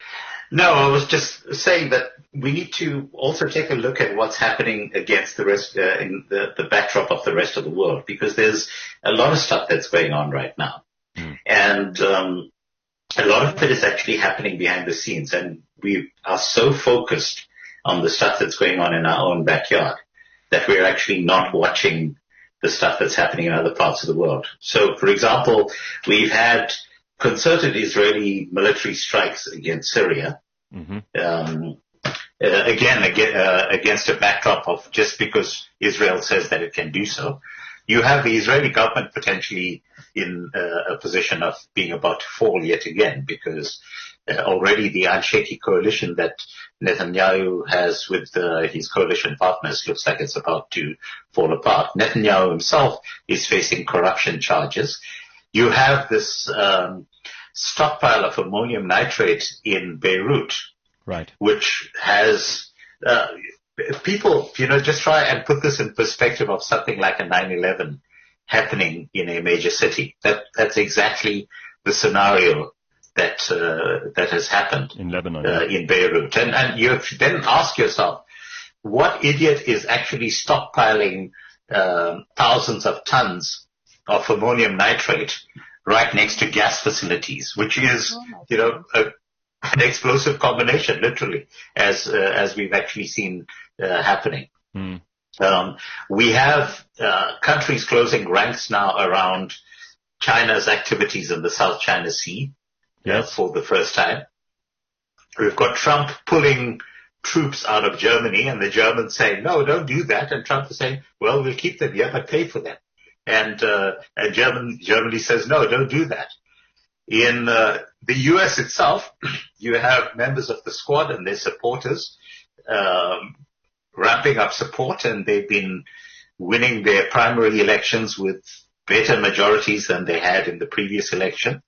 [SPEAKER 4] No, I was just saying that we need to also take a look at what's happening against the rest, uh, in the, the backdrop of the rest of the world, because there's a lot of stuff that's going on right now. Mm. And, um, a lot of it is actually happening behind the scenes, and we are so focused on the stuff that's going on in our own backyard that we're actually not watching the stuff that's happening in other parts of the world. So, for example, we've had concerted Israeli military strikes against Syria, mm-hmm. um, uh, again, again uh, against a backdrop of just because Israel says that it can do so. You have the Israeli government potentially in uh, a position of being about to fall yet again, because uh, already the unshaky coalition that Netanyahu has with uh, his coalition partners looks like it's about to fall apart. Netanyahu himself is facing corruption charges. You have this um, stockpile of ammonium nitrate in Beirut,
[SPEAKER 2] right,
[SPEAKER 4] which has uh, people, you know, just try and put this in perspective of something like a nine eleven happening in a major city. That that's exactly the scenario that uh, that has happened
[SPEAKER 2] in Lebanon,
[SPEAKER 4] uh, in Beirut. And and you then ask yourself, what idiot is actually stockpiling um, thousands of tons of ammonium nitrate right next to gas facilities, which is, you know, a, an explosive combination, literally, as uh, as we've actually seen uh, happening. Mm. Um, we have uh, countries closing ranks now around China's activities in the South China Sea. Yes. Uh, for the first time. We've got Trump pulling troops out of Germany, and the Germans saying, no, don't do that. And Trump is saying, well, we'll keep them here, but pay for them. And, uh, and German, Germany says, no, don't do that. In uh, the U S itself, you have members of the Squad and their supporters um, ramping up support, and they've been winning their primary elections with better majorities than they had in the previous election.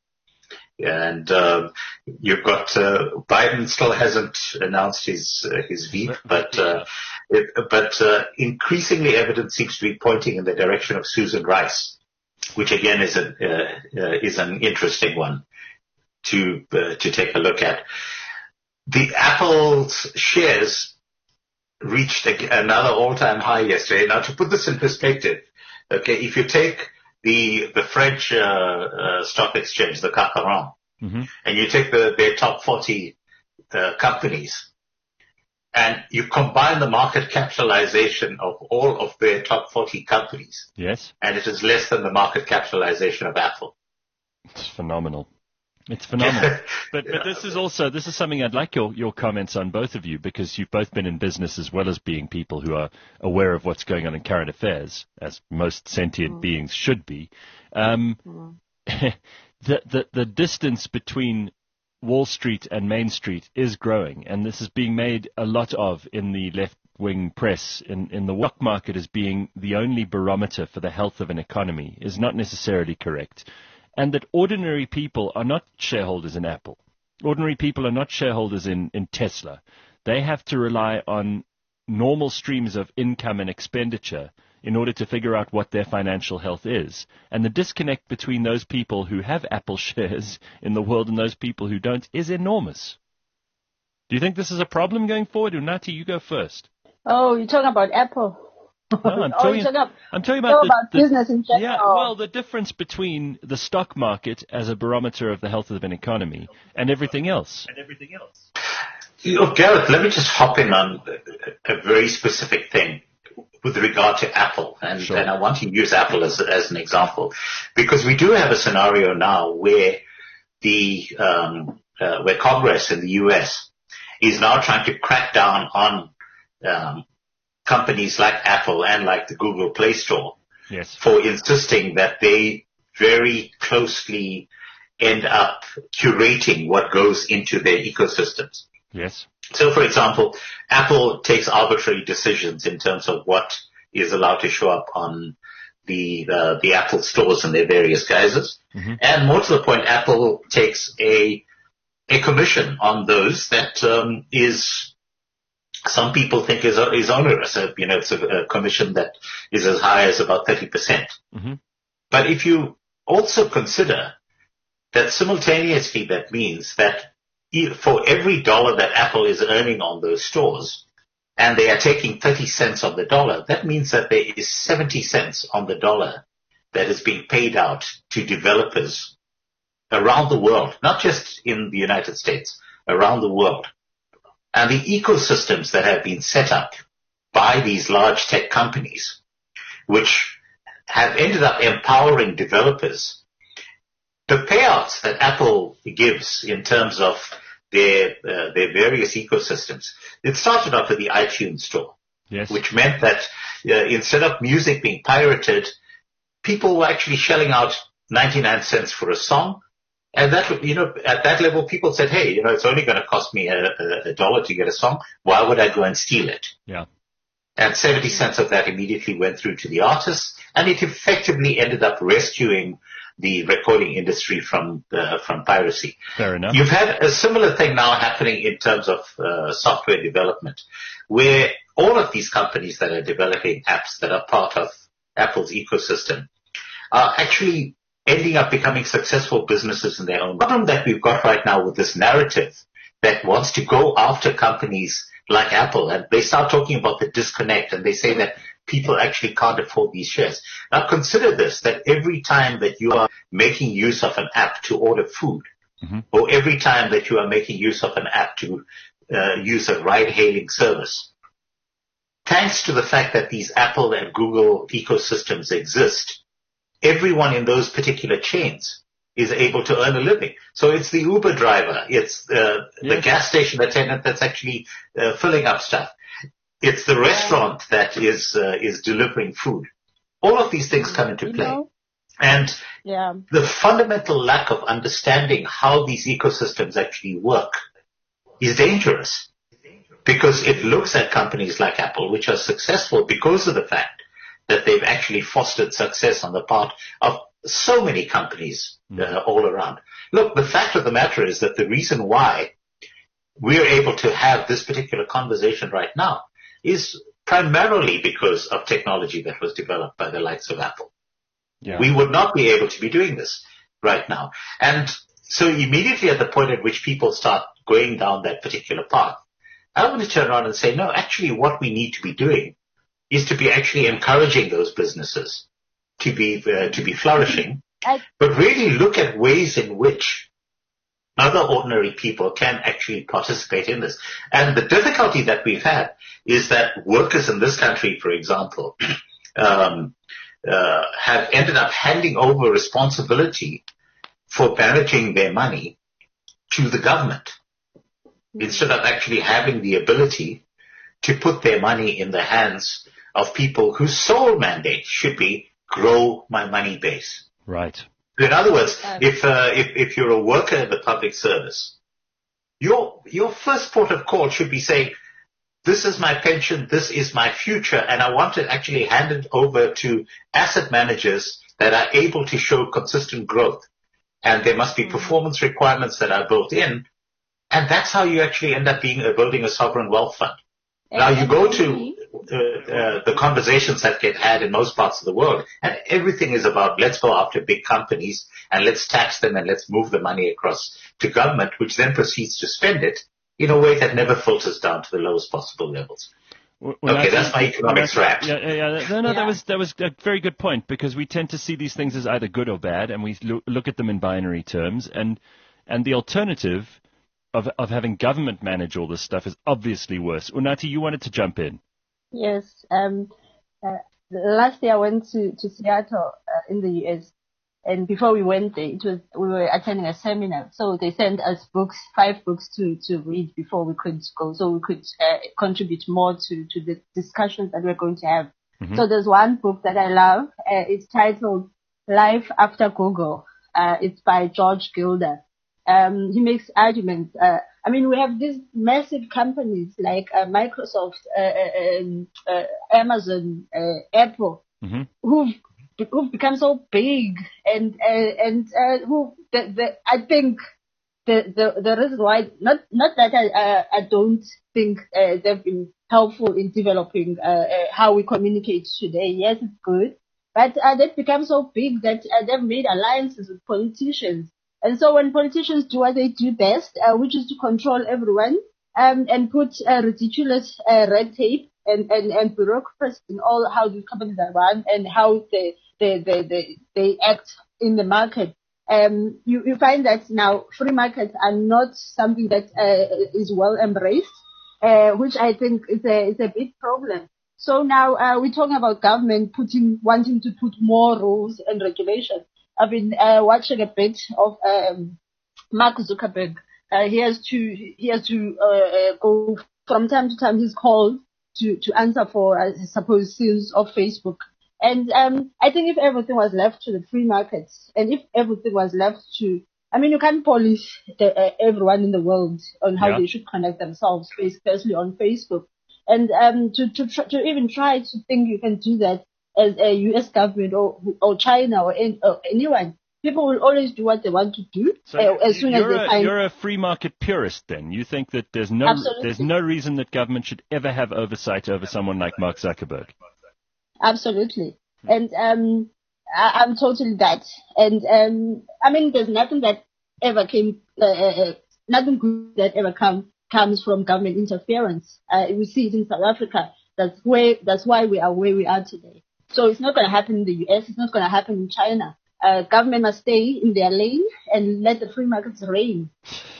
[SPEAKER 4] And uh, you've got uh, Biden still hasn't announced his uh, his veto, but uh, it, but uh, increasingly evidence seems to be pointing in the direction of Susan Rice, which again is a uh, uh, is an interesting one to uh, to take a look at. The Apple's shares reached a, another all-time high yesterday. Now, to put this in perspective, okay, if you take the the French uh, uh, stock exchange, the C A C forty, mm-hmm. and you take the, their top forty uh, companies, and you combine the market capitalization of all of their top forty companies,
[SPEAKER 2] yes,
[SPEAKER 4] and it is less than the market capitalization of Apple.
[SPEAKER 2] It's phenomenal. It's phenomenal. But but this is also, this is something I'd like your, your comments on, both of you, because you've both been in business as well as being people who are aware of what's going on in current affairs, as most sentient mm. beings should be. Um, mm. the, the, the distance between Wall Street and Main Street is growing, and this is being made a lot of in the left-wing press, in, in the stock market as being the only barometer for the health of an economy is not necessarily correct. And that ordinary people are not shareholders in Apple. Ordinary people are not shareholders in, in Tesla. They have to rely on normal streams of income and expenditure in order to figure out what their financial health is. And the disconnect between those people who have Apple shares in the world and those people who don't is enormous. Do you think this is a problem going forward? Unati, you go first.
[SPEAKER 5] Oh, you're talking about Apple.
[SPEAKER 2] No, I'm,
[SPEAKER 5] oh,
[SPEAKER 2] talking,
[SPEAKER 5] about,
[SPEAKER 2] I'm talking about, the,
[SPEAKER 5] about
[SPEAKER 2] the,
[SPEAKER 5] business in general.
[SPEAKER 2] Yeah, well, the difference between the stock market as a barometer of the health of an economy and everything else. And everything else.
[SPEAKER 4] You know, Gareth, let me just hop in on a, a very specific thing with regard to Apple, and, sure. and I want to use Apple as as an example, because we do have a scenario now where the um, uh, where Congress in the U S is now trying to crack down on um, companies like Apple and like the Google Play Store,
[SPEAKER 2] yes,
[SPEAKER 4] for insisting that they very closely end up curating what goes into their ecosystems.
[SPEAKER 2] Yes.
[SPEAKER 4] So, for example, Apple takes arbitrary decisions in terms of what is allowed to show up on the uh, the Apple stores in their various guises, mm-hmm. and more to the point, Apple takes a a commission on those that um, is. Some people think is is onerous. Uh, you know, it's a, a commission that is as high as about thirty percent. Mm-hmm. But if you also consider that simultaneously, that means that for every dollar that Apple is earning on those stores, and they are taking thirty cents on the dollar, that means that there is seventy cents on the dollar that is being paid out to developers around the world, not just in the United States, around the world. And the ecosystems that have been set up by these large tech companies, which have ended up empowering developers, the payouts that Apple gives in terms of their uh, their various ecosystems, it started off with the iTunes store,
[SPEAKER 2] yes.
[SPEAKER 4] which meant that uh, instead of music being pirated, people were actually shelling out ninety-nine cents for a song. And that, you know, at that level, people said, hey, you know, it's only going to cost me a, a, a dollar to get a song. Why would I go and steal it?
[SPEAKER 2] Yeah.
[SPEAKER 4] And seventy cents of that immediately went through to the artists, and it effectively ended up rescuing the recording industry from uh, from piracy.
[SPEAKER 2] Fair enough.
[SPEAKER 4] You've had a similar thing now happening in terms of uh, software development, where all of these companies that are developing apps that are part of Apple's ecosystem are actually ending up becoming successful businesses in their own. The problem that we've got right now with this narrative that wants to go after companies like Apple, and they start talking about the disconnect, and they say that people actually can't afford these shares. Now consider this, that every time that you are making use of an app to order food, mm-hmm. or every time that you are making use of an app to uh, use a ride-hailing service, thanks to the fact that these Apple and Google ecosystems exist, everyone in those particular chains is able to earn a living. So it's the Uber driver, it's uh, yes. the gas station attendant that's actually uh, filling up stuff. It's the restaurant that is uh, is delivering food. All of these things come into play. You know, and
[SPEAKER 5] yeah.
[SPEAKER 4] the fundamental lack of understanding how these ecosystems actually work is dangerous, because it looks at companies like Apple, which are successful because of the fact that they've actually fostered success on the part of so many companies uh, all around. Look, the fact of the matter is that the reason why we're able to have this particular conversation right now is primarily because of technology that was developed by the likes of Apple.
[SPEAKER 2] Yeah.
[SPEAKER 4] We would not be able to be doing this right now. And so immediately at the point at which people start going down that particular path, I want to turn around and say, no, actually what we need to be doing is to be actually encouraging those businesses to be uh, to be flourishing,
[SPEAKER 5] I,
[SPEAKER 4] but really look at ways in which other ordinary people can actually participate in this. And the difficulty that we've had is that workers in this country, for example, um, uh, have ended up handing over responsibility for managing their money to the government, instead of actually having the ability to put their money in the hands of people whose sole mandate should be grow my money base.
[SPEAKER 2] Right.
[SPEAKER 4] In other words, if, uh, if if you're a worker in the public service, your your first port of call should be saying, this is my pension, this is my future, and I want it actually handed over to asset managers that are able to show consistent growth. And there must be performance requirements that are built in, and that's how you actually end up being uh, building a sovereign wealth fund. Now you go to uh, uh, the conversations that get had in most parts of the world, and everything is about let's go after big companies and let's tax them and let's move the money across to government, which then proceeds to spend it in a way that never filters down to the lowest possible levels.
[SPEAKER 2] Well,
[SPEAKER 4] okay, that's my economics wrap.
[SPEAKER 2] Yeah, yeah, yeah. No, no, yeah. that was that was a very good point, because we tend to see these things as either good or bad, and we lo- look at them in binary terms, and and the alternative of of having government manage all this stuff is obviously worse. Unathi, you wanted to jump in.
[SPEAKER 5] Yes. Um, uh, last year I went to, to Seattle uh, in the U S, and before we went there, it was we were attending a seminar. So they sent us books, five books to, to read before we could go, so we could uh, contribute more to, to the discussions that we're going to have. Mm-hmm. So there's one book that I love. Uh, it's titled Life After Google. Uh, it's by George Gilder. Um, he makes arguments. Uh, I mean, we have these massive companies like uh, Microsoft, uh, uh, uh, Amazon, uh, Apple, mm-hmm. who've, who've become so big, and uh, and uh, who the, the, I think the, the the reason why, not not that I uh, I don't think uh, they've been helpful in developing uh, uh, how we communicate today. Yes, it's good, but uh, they've become so big that uh, they've made alliances with politicians. And so when politicians do what they do best, uh, which is to control everyone, um, and put uh, ridiculous uh, red tape and, and, and bureaucracy in all how the companies are run and how they, they, they, they, they act in the market, um, you, you find that now free markets are not something that uh, is well embraced, uh, which I think is a, is a big problem. So now uh, we're talking about government putting, wanting to put more rules and regulations. I've been uh, watching a bit of um, Mark Zuckerberg. Uh, he has to he has to uh, uh, go from time to time. He's called to to answer for, I suppose, sins of Facebook. And um, I think if everything was left to the free markets, and if everything was left to, I mean, you can't polish the, uh, everyone in the world on how yeah. they should conduct themselves, especially on Facebook. And um, to to tr- to even try to think you can do that as a U S government or or China or, any, or anyone, people will always do what they want to do
[SPEAKER 2] so
[SPEAKER 5] uh, as soon as they
[SPEAKER 2] a,
[SPEAKER 5] find.
[SPEAKER 2] You're a free market purist, then. You think that there's no
[SPEAKER 5] Absolutely.
[SPEAKER 2] there's no reason that government should ever have oversight over someone like Mark Zuckerberg.
[SPEAKER 5] Absolutely, and um, I, I'm totally that. And um, I mean, there's nothing that ever came, uh, uh, nothing good that ever come. comes from government interference. Uh, we see it in South Africa. That's where, that's why we are where we are today. So it's not going to happen in the U S. It's not going to happen in China. Uh, government must stay in their lane and let the free markets reign.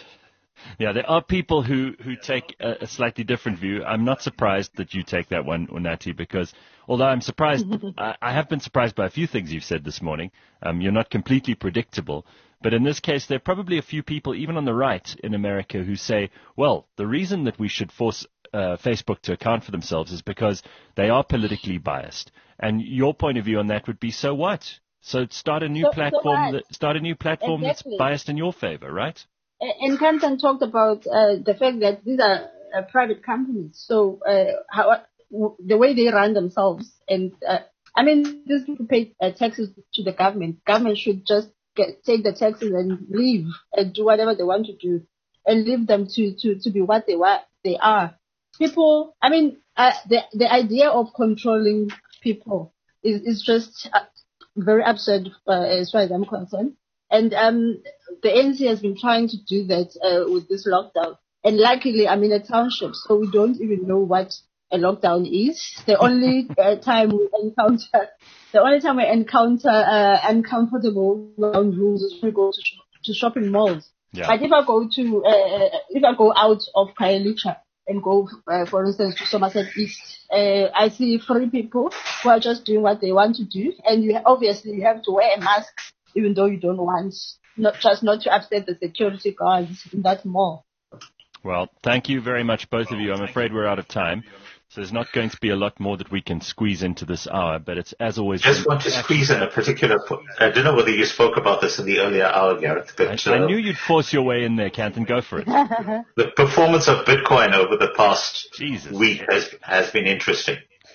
[SPEAKER 2] Yeah, there are people who, who take a, a slightly different view. I'm not surprised that you take that one, Unathi, because although I'm surprised, I, I have been surprised by a few things you've said this morning. Um, you're not completely predictable. But in this case, there are probably a few people, even on the right in America, who say, well, the reason that we should force uh, Facebook to account for themselves is because they are politically biased. And your point of view on that would be, so what? So start a new
[SPEAKER 5] So- so
[SPEAKER 2] platform.
[SPEAKER 5] what?
[SPEAKER 2] that, start a new platform
[SPEAKER 5] Exactly.
[SPEAKER 2] that's biased in your favor, right?
[SPEAKER 5] And Kansan talked about uh, the fact that these are uh, private companies. So uh, how, the way they run themselves, and uh, I mean, these people pay uh, taxes to the government. Government should just get, take the taxes and leave and do whatever they want to do, and leave them to to, to be what they wa- they are. People, I mean, uh, the the idea of controlling people is is just uh, very absurd uh, as far as I'm concerned. And um, the A N C has been trying to do that uh, with this lockdown. And luckily, I'm in a township, so we don't even know what a lockdown is. The only uh, time we encounter, the only time we encounter uh, uncomfortable lockdown rules is when we go to, sh- to shopping malls.
[SPEAKER 2] Yeah.
[SPEAKER 5] But if I go to, uh, if I go out of Khayelitsha and go, uh, for instance, to Somerset East, uh, I see free people who are just doing what they want to do, and you obviously you have to wear a mask, even though you don't want, not just not to upset the security guards in that mall.
[SPEAKER 2] Well, thank you very much, both of you. I'm afraid we're out of time, so there's not going to be a lot more that we can squeeze into this hour, but it's, as always...
[SPEAKER 4] Just want to squeeze in a particular... Po- I don't know whether you spoke about this in the earlier hour, Gareth, but...
[SPEAKER 2] I,
[SPEAKER 4] uh,
[SPEAKER 2] I knew you'd force your way in there, Canton. Go for it.
[SPEAKER 4] the performance of Bitcoin over the past
[SPEAKER 2] Jesus.
[SPEAKER 4] week has has been interesting.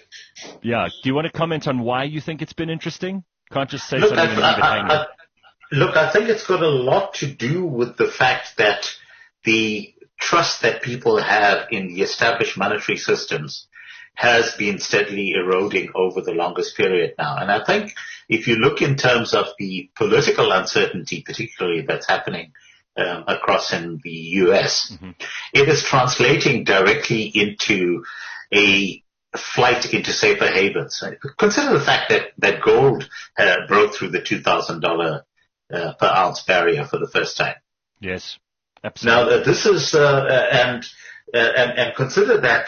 [SPEAKER 2] Yeah. Do you want to comment on why you think it's been interesting? Can't just say
[SPEAKER 4] Look,
[SPEAKER 2] something
[SPEAKER 4] I,
[SPEAKER 2] and leave it
[SPEAKER 4] I,
[SPEAKER 2] hanging.
[SPEAKER 4] I, look, I think it's got a lot to do with the fact that the trust that people have in the established monetary systems has been steadily eroding over the longest period now. And I think if you look in terms of the political uncertainty, particularly that's happening um, across in the U S, mm-hmm. it is translating directly into a flight into safer havens. Consider the fact that, that gold uh, broke through the two thousand dollars uh, per ounce barrier for the first time.
[SPEAKER 2] Yes, absolutely.
[SPEAKER 4] Now, uh, this is, uh, and, uh, and, and consider that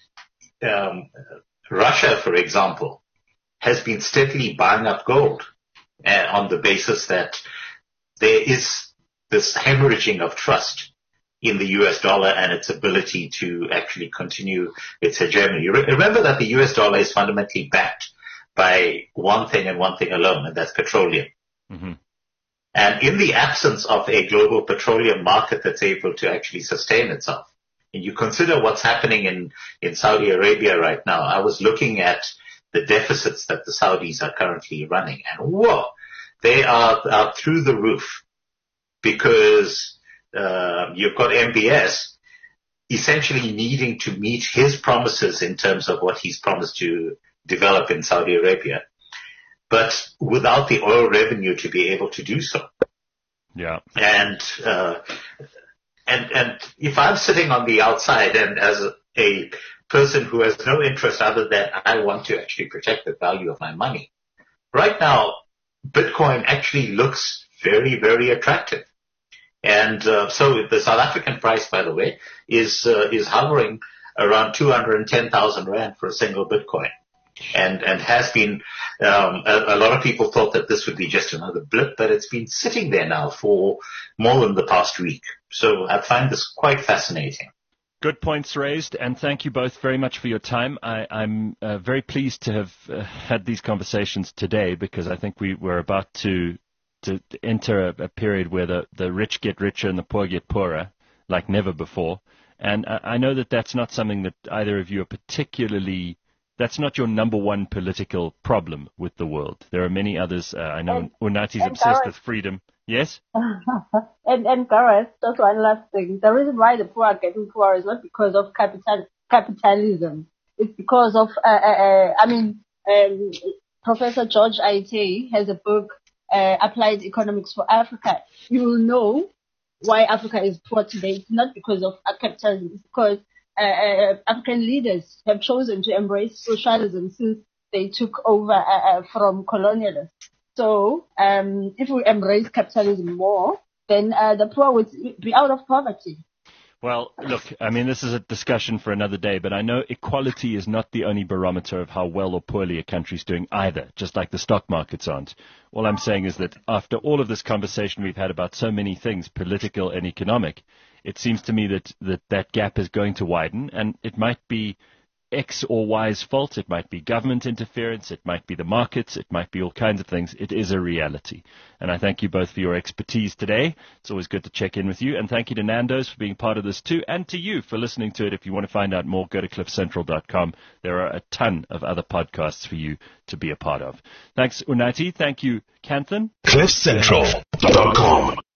[SPEAKER 4] um, Russia, for example, has been steadily buying up gold uh, on the basis that there is this hemorrhaging of trust in the U S dollar and its ability to actually continue its hegemony. Re- remember that the U S dollar is fundamentally backed by one thing and one thing alone, and that's petroleum.
[SPEAKER 2] Mm-hmm.
[SPEAKER 4] And in the absence of a global petroleum market that's able to actually sustain itself, and you consider what's happening in, in Saudi Arabia right now, I was looking at the deficits that the Saudis are currently running, and whoa, they are, are through the roof because Uh, you've got M B S essentially needing to meet his promises in terms of what he's promised to develop in Saudi Arabia, but without the oil revenue to be able to do so.
[SPEAKER 2] Yeah.
[SPEAKER 4] And, uh, and, and if I'm sitting on the outside and as a, a person who has no interest other than I want to actually protect the value of my money, right now, Bitcoin actually looks very, very attractive. And uh, so the South African price, by the way, is uh, is hovering around two hundred ten thousand rand for a single Bitcoin. And and has been, um, a, a lot of people thought that this would be just another blip, but it's been sitting there now for more than the past week. So I find this quite fascinating.
[SPEAKER 2] Good points raised, and thank you both very much for your time. I, I'm uh, very pleased to have uh, had these conversations today because I think we were about to to, to enter a, a period where the, the rich get richer and the poor get poorer, like never before. And I, I know that that's not something that either of you are particularly, that's not your number one political problem with the world. There are many others. Uh, I know Unati's obsessed with freedom. Yes?
[SPEAKER 5] and, and Gareth, just one last thing. The reason why the poor are getting poorer is not because of capital, capitalism. It's because of, uh, uh, I mean, um, Professor George Aite has a book, uh, Applied Economics for Africa. You will know why Africa is poor today. It's not because of capitalism. It's because uh, uh, African leaders have chosen to embrace socialism since they took over uh, uh, from colonialists. So um, if we embrace capitalism more, then uh, the poor would be out of poverty.
[SPEAKER 2] Well, look, I mean, this is a discussion for another day, but I know equality is not the only barometer of how well or poorly a country's doing either, just like the stock markets aren't. All I'm saying is that after all of this conversation we've had about so many things, political and economic, it seems to me that that, that gap is going to widen, and it might be X or Y's fault. It might be government interference. It might be the markets. It might be all kinds of things. It is a reality. And I thank you both for your expertise today. It's always good to check in with you. And thank you to Nando's for being part of this too, and to you for listening to it. If you want to find out more, go to cliff central dot com. There are a ton of other podcasts for you to be a part of. Thanks, Unati. Thank you, Kanthan.
[SPEAKER 1] cliff central dot com